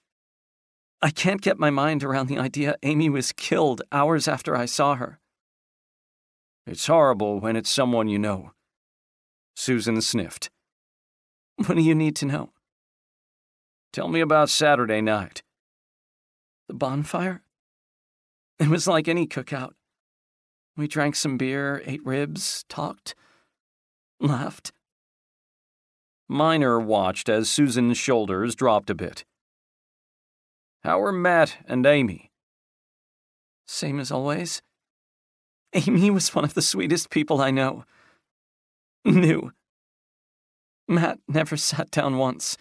I can't get my mind around the idea Amy was killed hours after I saw her." "It's horrible when it's someone you know." Susan sniffed. "What do you need to know?" "Tell me about Saturday night." "The bonfire? It was like any cookout. We drank some beer, ate ribs, talked, laughed." Miner watched as Susan's shoulders dropped a bit. "How are Matt and Amy?" "Same as always. Amy was one of the sweetest people I know. Knew. Matt never sat down once."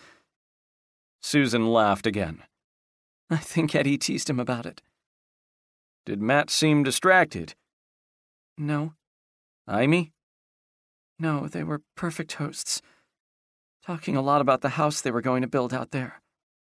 Susan laughed again. "I think Eddie teased him about it." "Did Matt seem distracted?" "No." "Amy?" "No, they were perfect hosts. Talking a lot about the house they were going to build out there."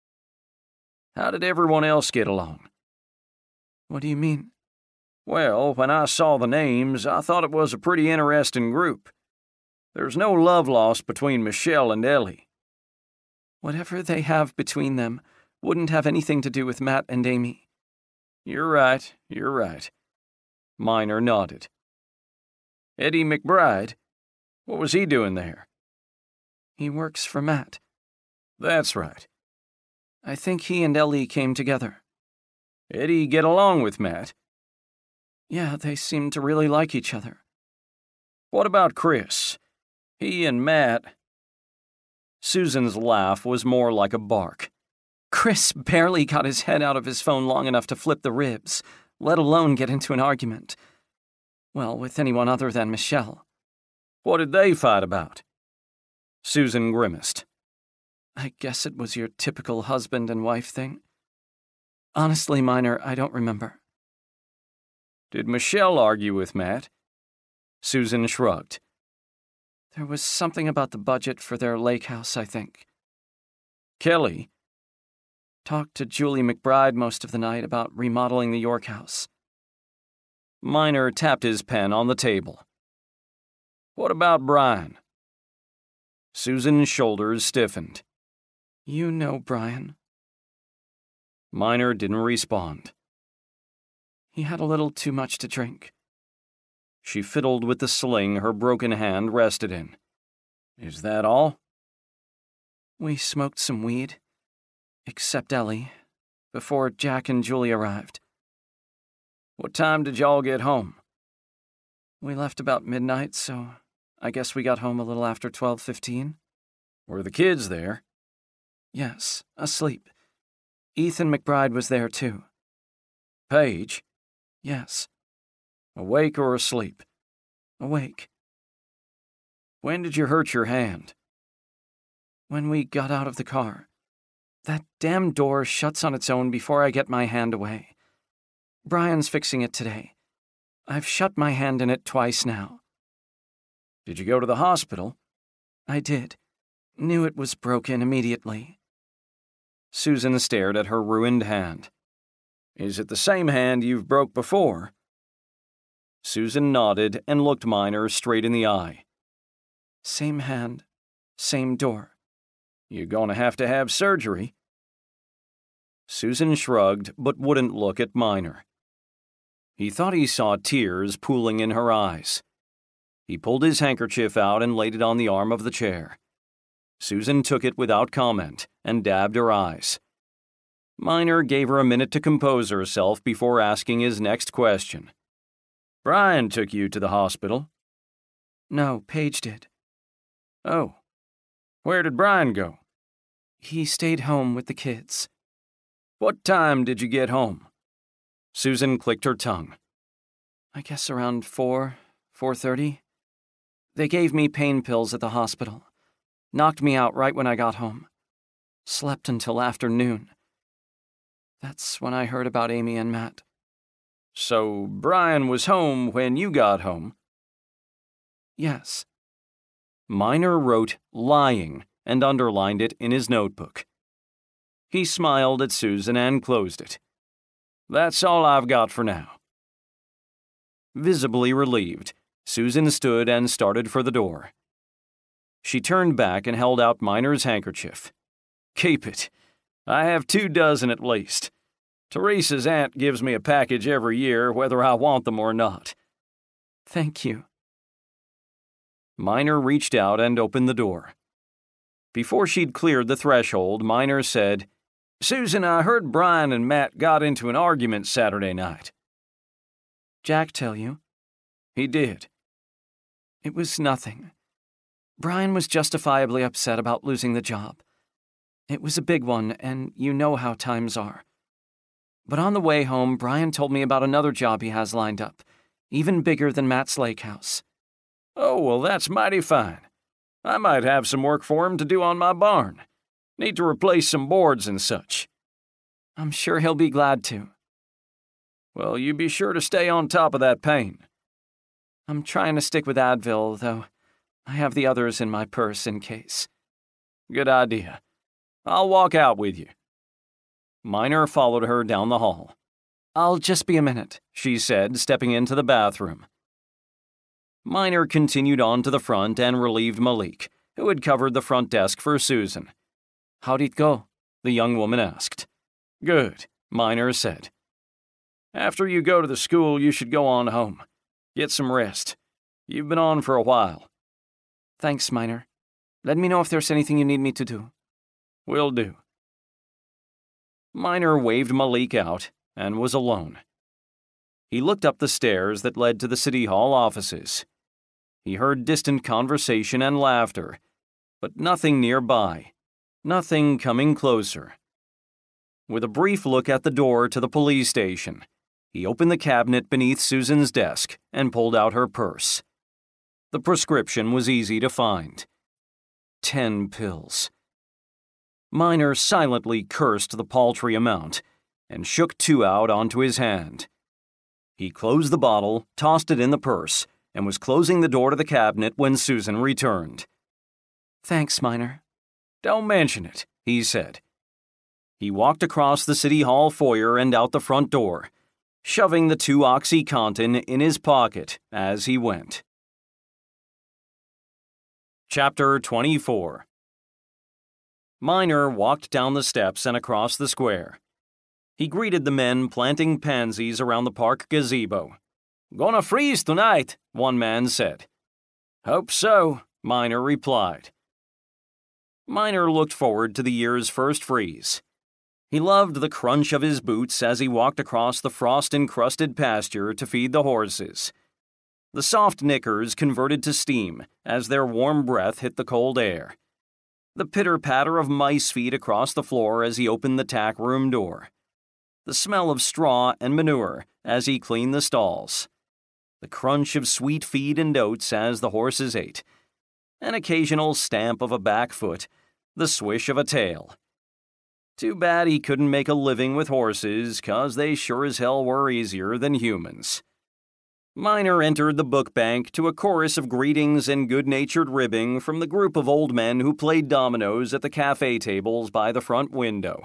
"How did everyone else get along?" "What do you mean?" "Well, when I saw the names, I thought it was a pretty interesting group. There's no love lost between Michelle and Ellie." "Whatever they have between them wouldn't have anything to do with Matt and Amy." "You're right, you're right." Miner nodded. "Eddie McBride? What was he doing there?" "He works for Matt." "That's right." "I think he and Ellie came together." "Eddie get along with Matt?" "Yeah, they seem to really like each other." "What about Chris? He and Matt..." Susan's laugh was more like a bark. "Chris barely got his head out of his phone long enough to flip the ribs, let alone get into an argument. Well, with anyone other than Michelle." "What did they fight about?" Susan grimaced. I guess it was your typical husband and wife thing. Honestly, Minor, I don't remember. Did Michelle argue with Matt? Susan shrugged. There was something about the budget for their lake house, I think. Kelly? Talked to Julie McBride most of the night about remodeling the York house. Minor tapped his pen on the table. What about Brian? Susan's shoulders stiffened. You know Brian. Minor didn't respond. He had a little too much to drink. She fiddled with the sling her broken hand rested in. Is that all? We smoked some weed, except Ellie, before Jack and Julie arrived. What time did y'all get home? We left about midnight, so I guess we got home a little after twelve fifteen. Were the kids there? Yes, asleep. Ethan McBride was there, too. Paige? Yes. Awake or asleep? Awake. When did you hurt your hand? When we got out of the car. That damn door shuts on its own before I get my hand away. Brian's fixing it today. I've shut my hand in it twice now. Did you go to the hospital? I did. Knew it was broken immediately. Susan stared at her ruined hand. Is it the same hand you've broke before? Susan nodded and looked Minor straight in the eye. Same hand, same door. You gonna have to have surgery? Susan shrugged but wouldn't look at Minor. He thought he saw tears pooling in her eyes. He pulled his handkerchief out and laid it on the arm of the chair. Susan took it without comment and dabbed her eyes. Minor gave her a minute to compose herself before asking his next question. Brian took you to the hospital? No, Paige did. Oh. Where did Brian go? He stayed home with the kids. What time did you get home? Susan clicked her tongue. I guess around four, four thirty. They gave me pain pills at the hospital. Knocked me out right when I got home. Slept until afternoon. That's when I heard about Amy and Matt. So Brian was home when you got home? Yes. Minor wrote lying and underlined it in his notebook. He smiled at Susan and closed it. That's all I've got for now. Visibly relieved, Susan stood and started for the door. She turned back and held out Minor's handkerchief. Keep it. I have two dozen at least. Teresa's aunt gives me a package every year, whether I want them or not. Thank you. Minor reached out and opened the door. Before she'd cleared the threshold, Minor said, Susan, I heard Brian and Matt got into an argument Saturday night. Jack tell you? He did. It was nothing. Brian was justifiably upset about losing the job. It was a big one, and you know how times are. But on the way home, Brian told me about another job he has lined up, even bigger than Matt's lake house. Oh, well, that's mighty fine. I might have some work for him to do on my barn. Need to replace some boards and such. I'm sure he'll be glad to. Well, you be sure to stay on top of that pain. I'm trying to stick with Advil, though I have the others in my purse in case. Good idea. I'll walk out with you. Minor followed her down the hall. I'll just be a minute, she said, stepping into the bathroom. Minor continued on to the front and relieved Malik, who had covered the front desk for Susan. How'd it go? The young woman asked. Good, Minor said. After you go to the school, you should go on home. Get some rest. You've been on for a while. Thanks, Minor. Let me know if there's anything you need me to do. Will do. Minor waved Malik out and was alone. He looked up the stairs that led to the City Hall offices. He heard distant conversation and laughter, but nothing nearby, nothing coming closer. With a brief look at the door to the police station, he opened the cabinet beneath Susan's desk and pulled out her purse. The prescription was easy to find. Ten pills. Miner silently cursed the paltry amount and shook two out onto his hand. He closed the bottle, tossed it in the purse, and was closing the door to the cabinet when Susan returned. Thanks, Miner. Don't mention it, he said. He walked across the City Hall foyer and out the front door, shoving the two OxyContin in his pocket as he went. Chapter twenty-four. Miner walked down the steps and across the square. He greeted the men planting pansies around the park gazebo. "Gonna freeze tonight," one man said. "Hope so," Miner replied. Miner looked forward to the year's first freeze. He loved the crunch of his boots as he walked across the frost-encrusted pasture to feed the horses. The soft knickers converted to steam as their warm breath hit the cold air. The pitter-patter of mice feet across the floor as he opened the tack room door. The smell of straw and manure as he cleaned the stalls. The crunch of sweet feed and oats as the horses ate. An occasional stamp of a back foot, the swish of a tail. Too bad he couldn't make a living with horses, 'cause they sure as hell were easier than humans. Miner entered the book bank to a chorus of greetings and good-natured ribbing from the group of old men who played dominoes at the cafe tables by the front window.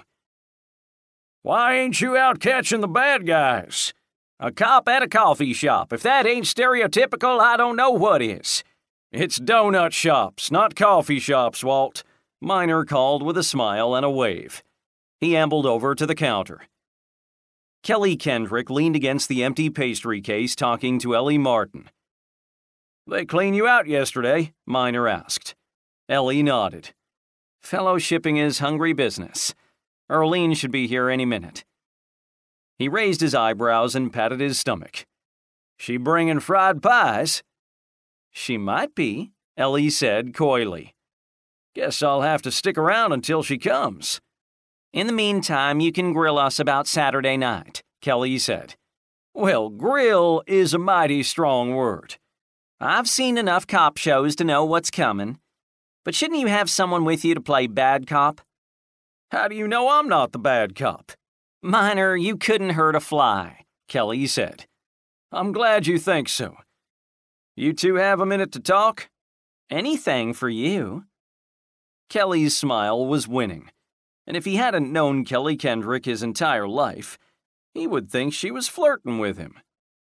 "Why ain't you out catching the bad guys? A cop at a coffee shop. If that ain't stereotypical, I don't know what is. It's donut shops, not coffee shops, Walt," Miner called with a smile and a wave. He ambled over to the counter. Kelly Kendrick leaned against the empty pastry case talking to Ellie Martin. "They clean you out yesterday?" Miner asked. Ellie nodded. "Fellowshipping is hungry business. Earlene should be here any minute." He raised his eyebrows and patted his stomach. "She bringing fried pies?" "She might be," Ellie said coyly. "Guess I'll have to stick around until she comes." "In the meantime, you can grill us about Saturday night," Kelly said. "Well, grill is a mighty strong word. I've seen enough cop shows to know what's coming. But shouldn't you have someone with you to play bad cop?" "How do you know I'm not the bad cop?" "Miner, you couldn't hurt a fly," Kelly said. "I'm glad you think so. You two have a minute to talk?" "Anything for you." Kelly's smile was winning, and if he hadn't known Kelly Kendrick his entire life, he would think she was flirting with him.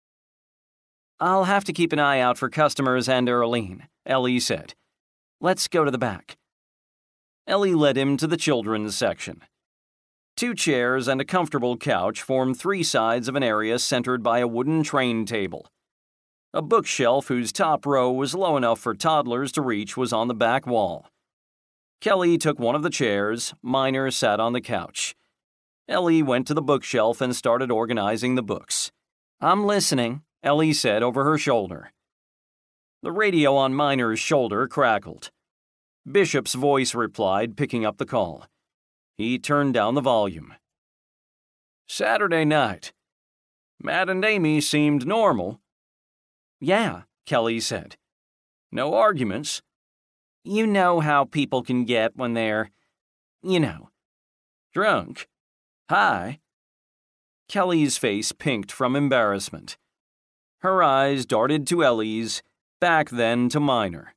"I'll have to keep an eye out for customers and Earlene," Ellie said. "Let's go to the back." Ellie led him to the children's section. Two chairs and a comfortable couch formed three sides of an area centered by a wooden train table. A bookshelf whose top row was low enough for toddlers to reach was on the back wall. Kelly took one of the chairs, Miner sat on the couch. Ellie went to the bookshelf and started organizing the books. "I'm listening," Ellie said over her shoulder. The radio on Miner's shoulder crackled. Bishop's voice replied, picking up the call. He turned down the volume. "Saturday night. Matt and Amy seemed normal." "Yeah," Kelly said. "No arguments?" "You know how people can get when they're, you know." "Drunk? High?" Kelly's face pinked from embarrassment. Her eyes darted to Ellie's, back then to Miner.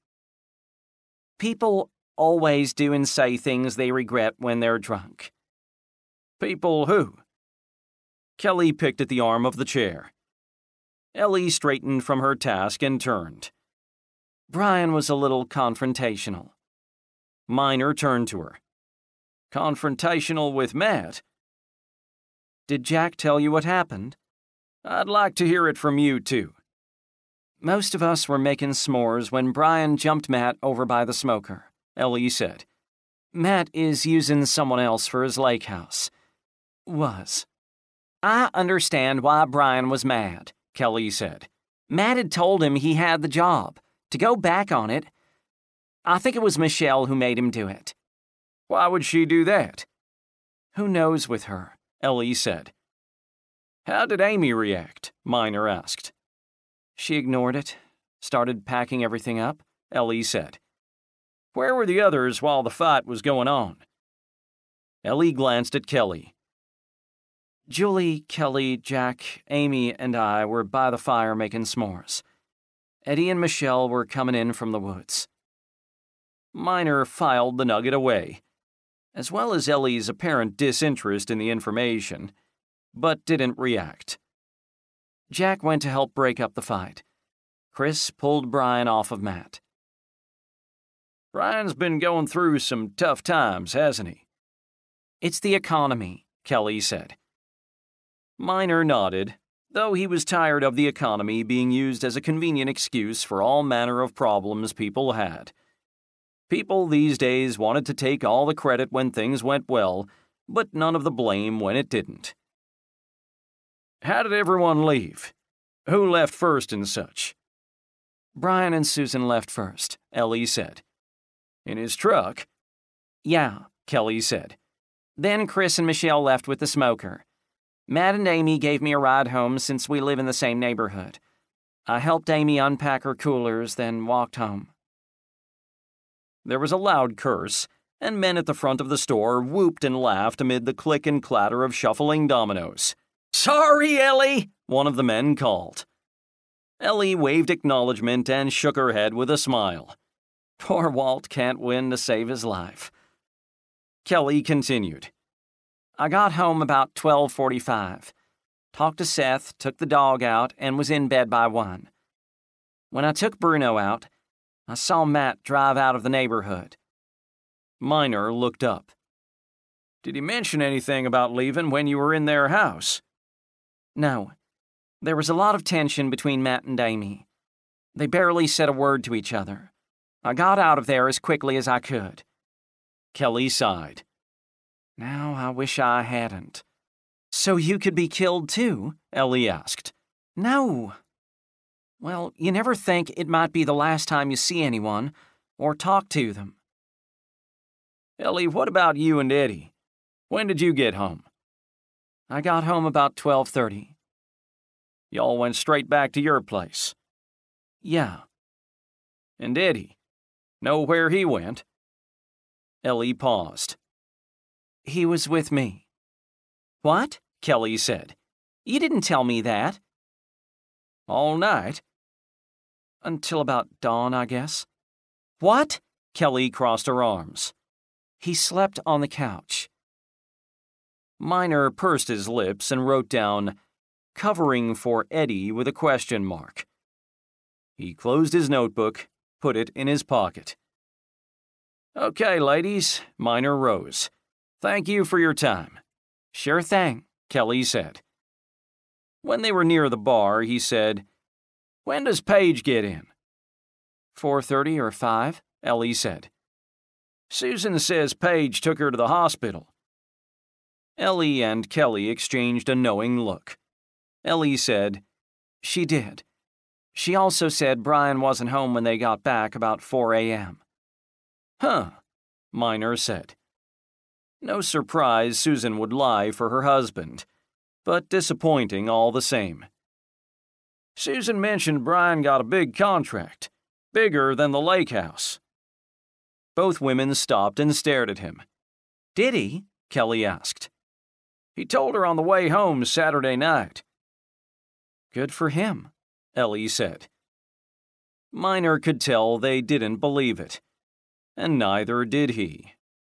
"People always do and say things they regret when they're drunk." "People who?" Kelly picked at the arm of the chair. Ellie straightened from her task and turned. "Brian was a little confrontational." Miner turned to her. "Confrontational with Matt?" "Did Jack tell you what happened?" "I'd like to hear it from you, too." "Most of us were making s'mores when Brian jumped Matt over by the smoker," Ellie said. "Matt is using someone else for his lake house. Was." "I understand why Brian was mad," Kelly said. "Matt had told him he had the job. To go back on it, I think it was Michelle who made him do it." "Why would she do that?" "Who knows with her," Ellie said. "How did Amy react?" Miner asked. "She ignored it, started packing everything up," Ellie said. "Where were the others while the fight was going on?" Ellie glanced at Kelly. Julie, Kelly, Jack, Amy, and I were by the fire making s'mores. Eddie and Michelle were coming in from the woods. Miner filed the nugget away, as well as Ellie's apparent disinterest in the information, but didn't react. Jack went to help break up the fight. Chris pulled Brian off of Matt. Brian's been going through some tough times, hasn't he? It's the economy, Kelly said. Miner nodded, though he was tired of the economy being used as a convenient excuse for all manner of problems people had. People these days wanted to take all the credit when things went well, but none of the blame when it didn't. How did everyone leave? Who left first and such? Brian and Susan left first, Ellie said. In his truck? Yeah, Kelly said. Then Chris and Michelle left with the smoker. Matt and Amy gave me a ride home since we live in the same neighborhood. I helped Amy unpack her coolers, then walked home. There was a loud curse, and men at the front of the store whooped and laughed amid the click and clatter of shuffling dominoes. "Sorry, Ellie," one of the men called. Ellie waved acknowledgement and shook her head with a smile. Poor Walt can't win to save his life. Kelly continued. I got home about twelve forty-five. Talked to Seth, took the dog out, and was in bed by one. When I took Bruno out, I saw Matt drive out of the neighborhood. Miner looked up. Did he mention anything about leaving when you were in their house? No. There was a lot of tension between Matt and Amy. They barely said a word to each other. I got out of there as quickly as I could. Kelly sighed. Now I wish I hadn't. So you could be killed too? Ellie asked. No. Well, you never think it might be the last time you see anyone or talk to them. Ellie, what about you and Eddie? When did you get home? I got home about twelve thirty. Y'all went straight back to your place? Yeah. And Eddie? Know where he went? Ellie paused. He was with me. What? Kelly said. You didn't tell me that. All night? Until about dawn, I guess. What? Kelly crossed her arms. He slept on the couch. Miner pursed his lips and wrote down, covering for Eddie with a question mark. He closed his notebook, put it in his pocket. Okay, ladies, Miner rose. Thank you for your time. Sure thing, Kelly said. When they were near the bar, he said, When does Paige get in? four thirty or five, Ellie said. Susan says Paige took her to the hospital. Ellie and Kelly exchanged a knowing look. Ellie said, She did. She also said Brian wasn't home when they got back about four a.m. Huh, Miner said. No surprise Susan would lie for her husband, but disappointing all the same. Susan mentioned Brian got a big contract, bigger than the lake house. Both women stopped and stared at him. Did he? Kelly asked. He told her on the way home Saturday night. Good for him, Ellie said. Miner could tell they didn't believe it, and neither did he.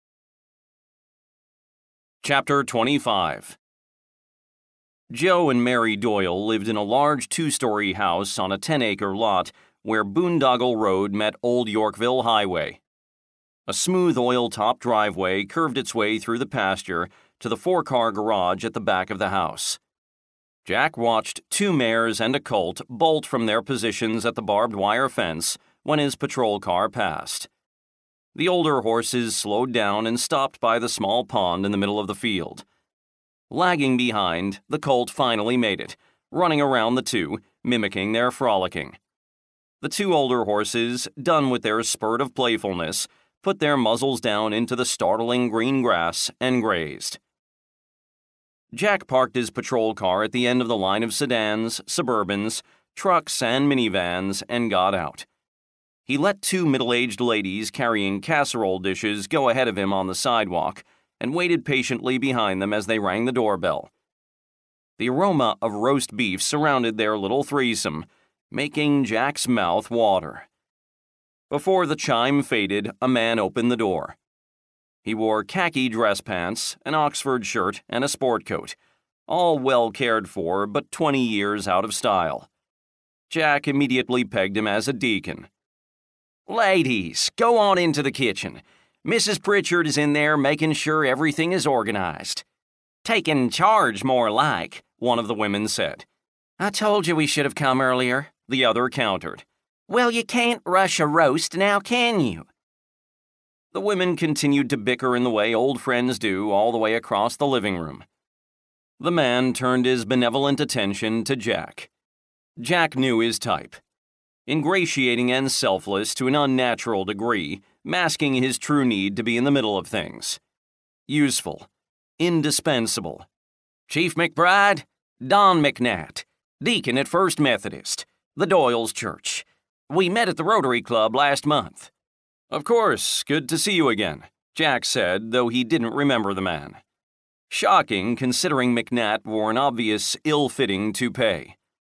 Chapter twenty-five. Joe and Mary Doyle lived in a large two-story house on a ten-acre lot where Boondoggle Road met Old Yorkville Highway. A smooth oil-top driveway curved its way through the pasture to the four-car garage at the back of the house. Jack watched two mares and a colt bolt from their positions at the barbed wire fence when his patrol car passed. The older horses slowed down and stopped by the small pond in the middle of the field. Lagging behind, the colt finally made it, running around the two, mimicking their frolicking. The two older horses, done with their spurt of playfulness, put their muzzles down into the startling green grass and grazed. Jack parked his patrol car at the end of the line of sedans, Suburbans, trucks, and minivans and got out. He let two middle-aged ladies carrying casserole dishes go ahead of him on the sidewalk and waited patiently behind them as they rang the doorbell. The aroma of roast beef surrounded their little threesome, making Jack's mouth water. Before the chime faded, a man opened the door. He wore khaki dress pants, an Oxford shirt, and a sport coat, all well cared for but twenty years out of style. Jack immediately pegged him as a deacon. "Ladies, go on into the kitchen. Missus Pritchard is in there making sure everything is organized." "Taking charge, more like," one of the women said. "I told you we should have come earlier," the other countered. "Well, you can't rush a roast now, can you?" The women continued to bicker in the way old friends do all the way across the living room. The man turned his benevolent attention to Jack. Jack knew his type. Ingratiating and selfless to an unnatural degree, masking his true need to be in the middle of things. Useful. Indispensable. "Chief McBride, Don McNatt, deacon at First Methodist, the Doyles' church. We met at the Rotary Club last month." "Of course, good to see you again," Jack said, though he didn't remember the man. Shocking, considering McNatt wore an obvious, ill-fitting toupee.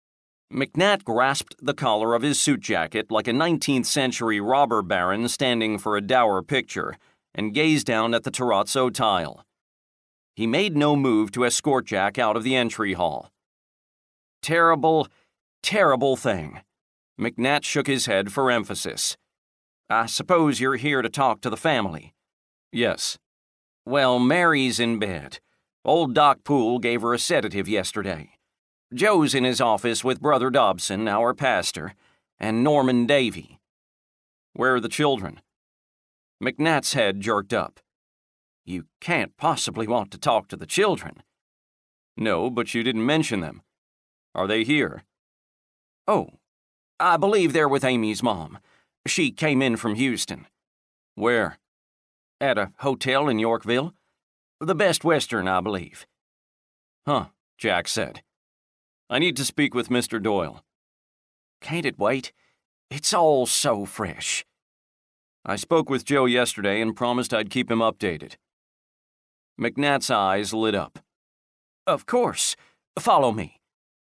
McNatt grasped the collar of his suit jacket like a nineteenth century robber baron standing for a dour picture, and gazed down at the terrazzo tile. He made no move to escort Jack out of the entry hall. "Terrible, terrible thing." McNatt shook his head for emphasis. "I suppose you're here to talk to the family." "Yes." "Well, Mary's in bed. Old Doc Poole gave her a sedative yesterday. Joe's in his office with Brother Dobson, our pastor, and Norman Davy." "Where are the children?" McNatt's head jerked up. "You can't possibly want to talk to the children." "No, but you didn't mention them. Are they here?" "Oh, I believe they're with Amy's mom. She came in from Houston." "Where?" "At a hotel in Yorkville. The Best Western, I believe." "Huh," Jack said. "I need to speak with Mister Doyle." "Can't it wait? It's all so fresh." "I spoke with Joe yesterday and promised I'd keep him updated." McNatt's eyes lit up. "Of course. Follow me."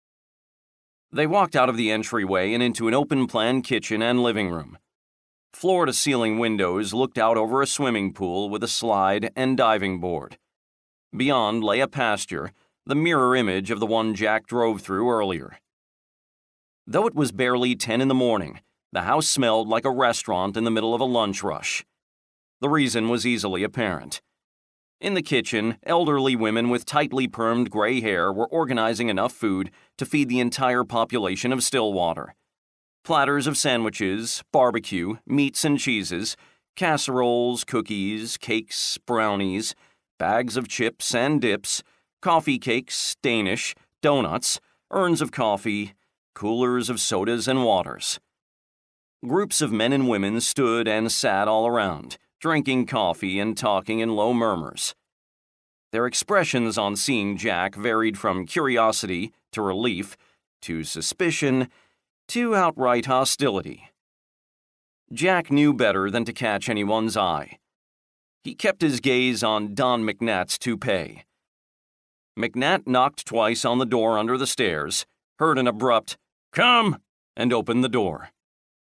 They walked out of the entryway and into an open-plan kitchen and living room. Floor-to-ceiling windows looked out over a swimming pool with a slide and diving board. Beyond lay a pasture, the mirror image of the one Jack drove through earlier. Though it was barely ten in the morning, the house smelled like a restaurant in the middle of a lunch rush. The reason was easily apparent. In the kitchen, elderly women with tightly permed gray hair were organizing enough food to feed the entire population of Stillwater. Platters of sandwiches, barbecue, meats and cheeses, casseroles, cookies, cakes, brownies, bags of chips and dips, coffee cakes, Danish, donuts, urns of coffee, coolers of sodas and waters. Groups of men and women stood and sat all around, drinking coffee and talking in low murmurs. Their expressions on seeing Jack varied from curiosity to relief to suspicion to outright hostility. Jack knew better than to catch anyone's eye. He kept his gaze on Don McNatt's toupee. McNatt knocked twice on the door under the stairs, heard an abrupt, "Come!" and opened the door.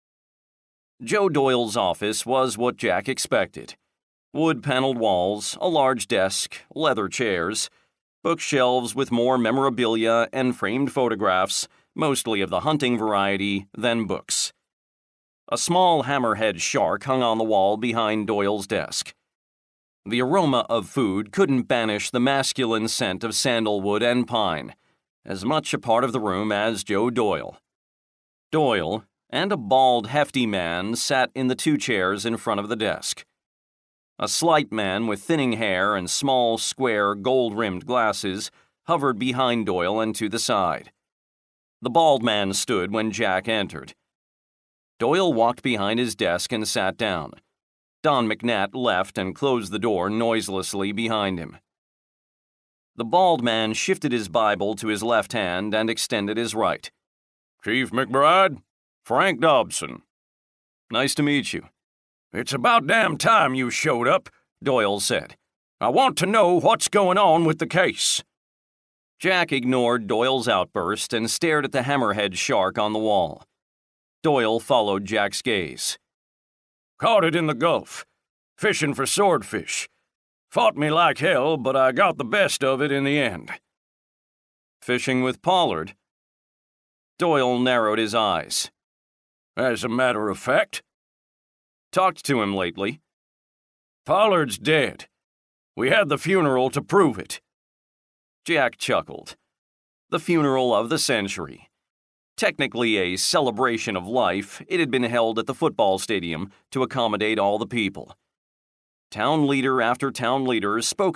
Joe Doyle's office was what Jack expected. Wood-paneled walls, a large desk, leather chairs, bookshelves with more memorabilia and framed photographs, mostly of the hunting variety, than books. A small hammerhead shark hung on the wall behind Doyle's desk. The aroma of food couldn't banish the masculine scent of sandalwood and pine, as much a part of the room as Joe Doyle. Doyle and a bald, hefty man sat in the two chairs in front of the desk. A slight man with thinning hair and small, square, gold-rimmed glasses hovered behind Doyle and to the side. The bald man stood when Jack entered. Doyle walked behind his desk and sat down. Don McNatt left and closed the door noiselessly behind him. The bald man shifted his Bible to his left hand and extended his right. "Chief McBride, Frank Dobson." "Nice to meet you." "It's about damn time you showed up," Doyle said. I want to know what's going on with the case." Jack ignored Doyle's outburst and stared at the hammerhead shark on the wall. Doyle followed Jack's gaze. "Caught it in the Gulf, fishing for swordfish. Fought me like hell, but I got the best of it in the end." "Fishing with Pollard?" Doyle narrowed his eyes. "As a matter of fact." "Talked to him lately?" "Pollard's dead. We had the funeral to prove it." Jack chuckled. The funeral of the century. Technically a celebration of life, it had been held at the football stadium to accommodate all the people. Town leader after town leader spoke